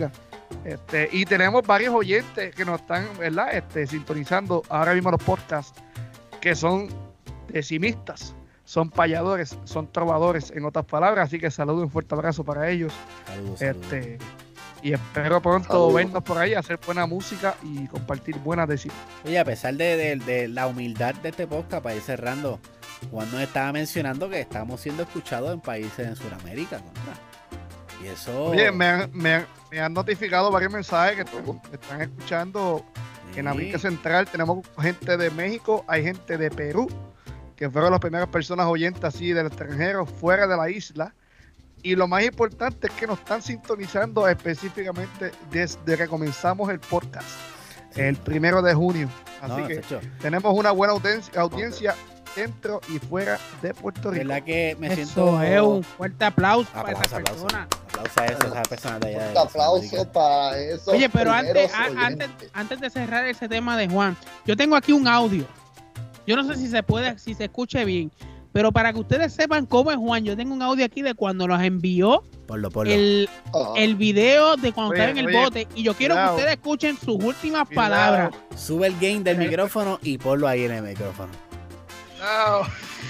[SPEAKER 1] Este, y tenemos varios oyentes que nos están, ¿verdad? Este, sintonizando ahora mismo los podcasts, que son decimistas, son payadores, son trovadores, en otras palabras. Así que saludo, un fuerte abrazo para ellos.
[SPEAKER 2] Saludos,
[SPEAKER 1] este,
[SPEAKER 2] saludos.
[SPEAKER 1] Y espero pronto
[SPEAKER 4] Saludos.
[SPEAKER 1] vernos por ahí, hacer buena música y compartir buenas decisiones.
[SPEAKER 2] Oye, a pesar de, de, de la humildad de este podcast, para ir cerrando, Juan nos estaba mencionando que estamos siendo escuchados en países en Sudamérica, contra. Y eso...
[SPEAKER 1] Oye, me han, me, han, me han notificado varios mensajes que están, están escuchando
[SPEAKER 2] sí.
[SPEAKER 1] en América Central. Tenemos gente de México, hay gente de Perú, que fueron las primeras personas oyentes así del extranjero, fuera de la isla. Y lo más importante es que nos están sintonizando específicamente desde que comenzamos el podcast,
[SPEAKER 2] Sí.
[SPEAKER 1] el primero de junio. Así
[SPEAKER 2] No,
[SPEAKER 1] que
[SPEAKER 2] Sacho,
[SPEAKER 1] tenemos una buena audiencia, audiencia dentro y fuera de Puerto Rico.
[SPEAKER 2] verdad que me
[SPEAKER 3] Eso
[SPEAKER 2] siento...
[SPEAKER 3] es un fuerte aplauso para
[SPEAKER 2] Aplauso,
[SPEAKER 3] esa
[SPEAKER 2] aplauso.
[SPEAKER 3] persona.
[SPEAKER 2] Aplauso a eso, esa persona de allá de
[SPEAKER 4] Un aplauso
[SPEAKER 2] Sudamérica.
[SPEAKER 4] para esos
[SPEAKER 3] Oye, pero antes,
[SPEAKER 4] primeros
[SPEAKER 3] a- antes,
[SPEAKER 4] oyentes.
[SPEAKER 3] antes de cerrar ese tema de Juan, yo tengo aquí un audio. Yo no sé si se puede, si se escuche bien, pero para que ustedes sepan cómo es Juan, yo tengo un audio aquí de cuando nos envió
[SPEAKER 2] Ponlo, ponlo.
[SPEAKER 3] el,
[SPEAKER 4] Ajá.
[SPEAKER 3] el video de cuando
[SPEAKER 1] Oye,
[SPEAKER 3] estaba en el
[SPEAKER 1] oye,
[SPEAKER 3] bote y yo quiero
[SPEAKER 1] cuidado.
[SPEAKER 3] que ustedes escuchen sus últimas
[SPEAKER 1] Cuidado.
[SPEAKER 3] palabras.
[SPEAKER 2] Sube el gain del micrófono y ponlo ahí en el micrófono.
[SPEAKER 1] No.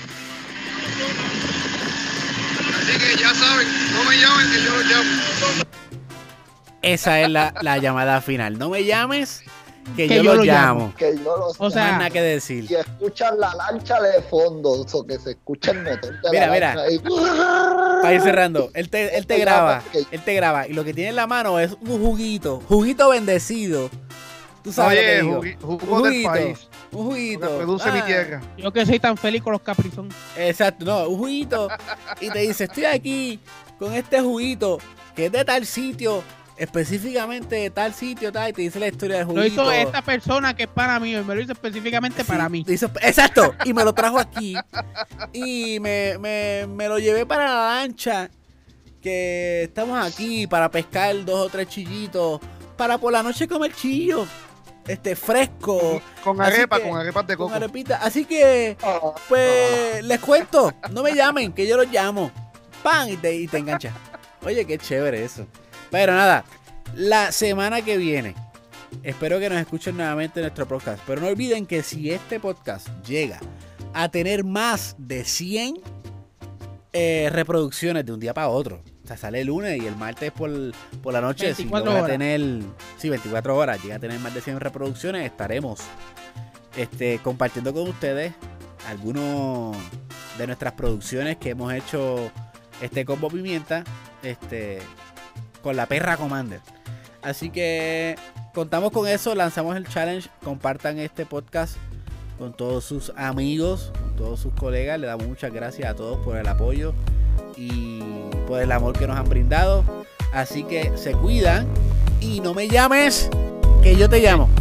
[SPEAKER 1] Así que ya saben, no me llamen que yo los llamo.
[SPEAKER 2] Esa es la, la llamada final. No me llames, que,
[SPEAKER 3] Que
[SPEAKER 2] yo,
[SPEAKER 3] yo
[SPEAKER 2] lo
[SPEAKER 3] lo
[SPEAKER 2] llamo.
[SPEAKER 4] Que yo los
[SPEAKER 3] O sea,
[SPEAKER 2] No hay nada que decir.
[SPEAKER 4] y escuchan la lancha de fondo, o que se escucha el motor de
[SPEAKER 2] Mira,
[SPEAKER 4] la
[SPEAKER 2] mira.
[SPEAKER 4] lancha ahí.
[SPEAKER 2] Para ir cerrando, él te, él te
[SPEAKER 4] Oiga,
[SPEAKER 2] graba,
[SPEAKER 4] porque-
[SPEAKER 2] él te graba y lo que tiene en la mano es un juguito, juguito bendecido. Tú sabes lo que
[SPEAKER 1] Oye,
[SPEAKER 2] digo.
[SPEAKER 1] jugui-
[SPEAKER 2] Un
[SPEAKER 1] jugo del
[SPEAKER 2] juguito,
[SPEAKER 1] país,
[SPEAKER 2] un
[SPEAKER 1] lo
[SPEAKER 2] juguito.
[SPEAKER 1] que produce mi
[SPEAKER 2] Ah,
[SPEAKER 1] tierra.
[SPEAKER 3] Yo que soy tan feliz con los caprizón.
[SPEAKER 2] Exacto, no, un juguito. Y te dice, estoy aquí con este juguito que es de tal sitio, específicamente de tal sitio, tal, y te dice la historia del
[SPEAKER 3] Lo
[SPEAKER 2] juguito.
[SPEAKER 3] hizo esta persona que es para mí, y me lo hizo específicamente
[SPEAKER 2] Sí,
[SPEAKER 3] para mí.
[SPEAKER 2] te hizo- exacto, y me lo trajo aquí. Y me, me, me lo llevé para la lancha. Que estamos aquí para pescar dos o tres chillitos. Para por la noche comer chillo. Este, fresco.
[SPEAKER 1] Con
[SPEAKER 2] Así
[SPEAKER 1] arepa,
[SPEAKER 2] que-
[SPEAKER 1] con arepas de
[SPEAKER 2] Con
[SPEAKER 1] coco.
[SPEAKER 2] arepita. Así que,
[SPEAKER 4] Ah,
[SPEAKER 2] pues, les cuento. No me llamen, que yo los llamo. ¡Pam! Y te, y te enganchas. Oye, qué chévere eso. Pero nada, la semana que viene, espero que nos escuchen nuevamente en nuestro podcast. Pero no olviden que si este podcast llega a tener más de cien eh, reproducciones de un día para otro, o sea, sale el lunes y el martes por, por la noche, si
[SPEAKER 3] veinticuatro
[SPEAKER 2] logra
[SPEAKER 3] horas.
[SPEAKER 2] tener, sí, veinticuatro horas, llega a tener más de cien reproducciones, estaremos este, compartiendo con ustedes algunos de nuestras producciones que hemos hecho este Combo Pimienta este, con la perra Commander. Así que contamos con eso, lanzamos el challenge, compartan este podcast con todos sus amigos, con todos sus colegas. Le damos muchas gracias a todos por el apoyo y por el amor que nos han brindado. Así que se cuidan y no me llames, que yo te llamo.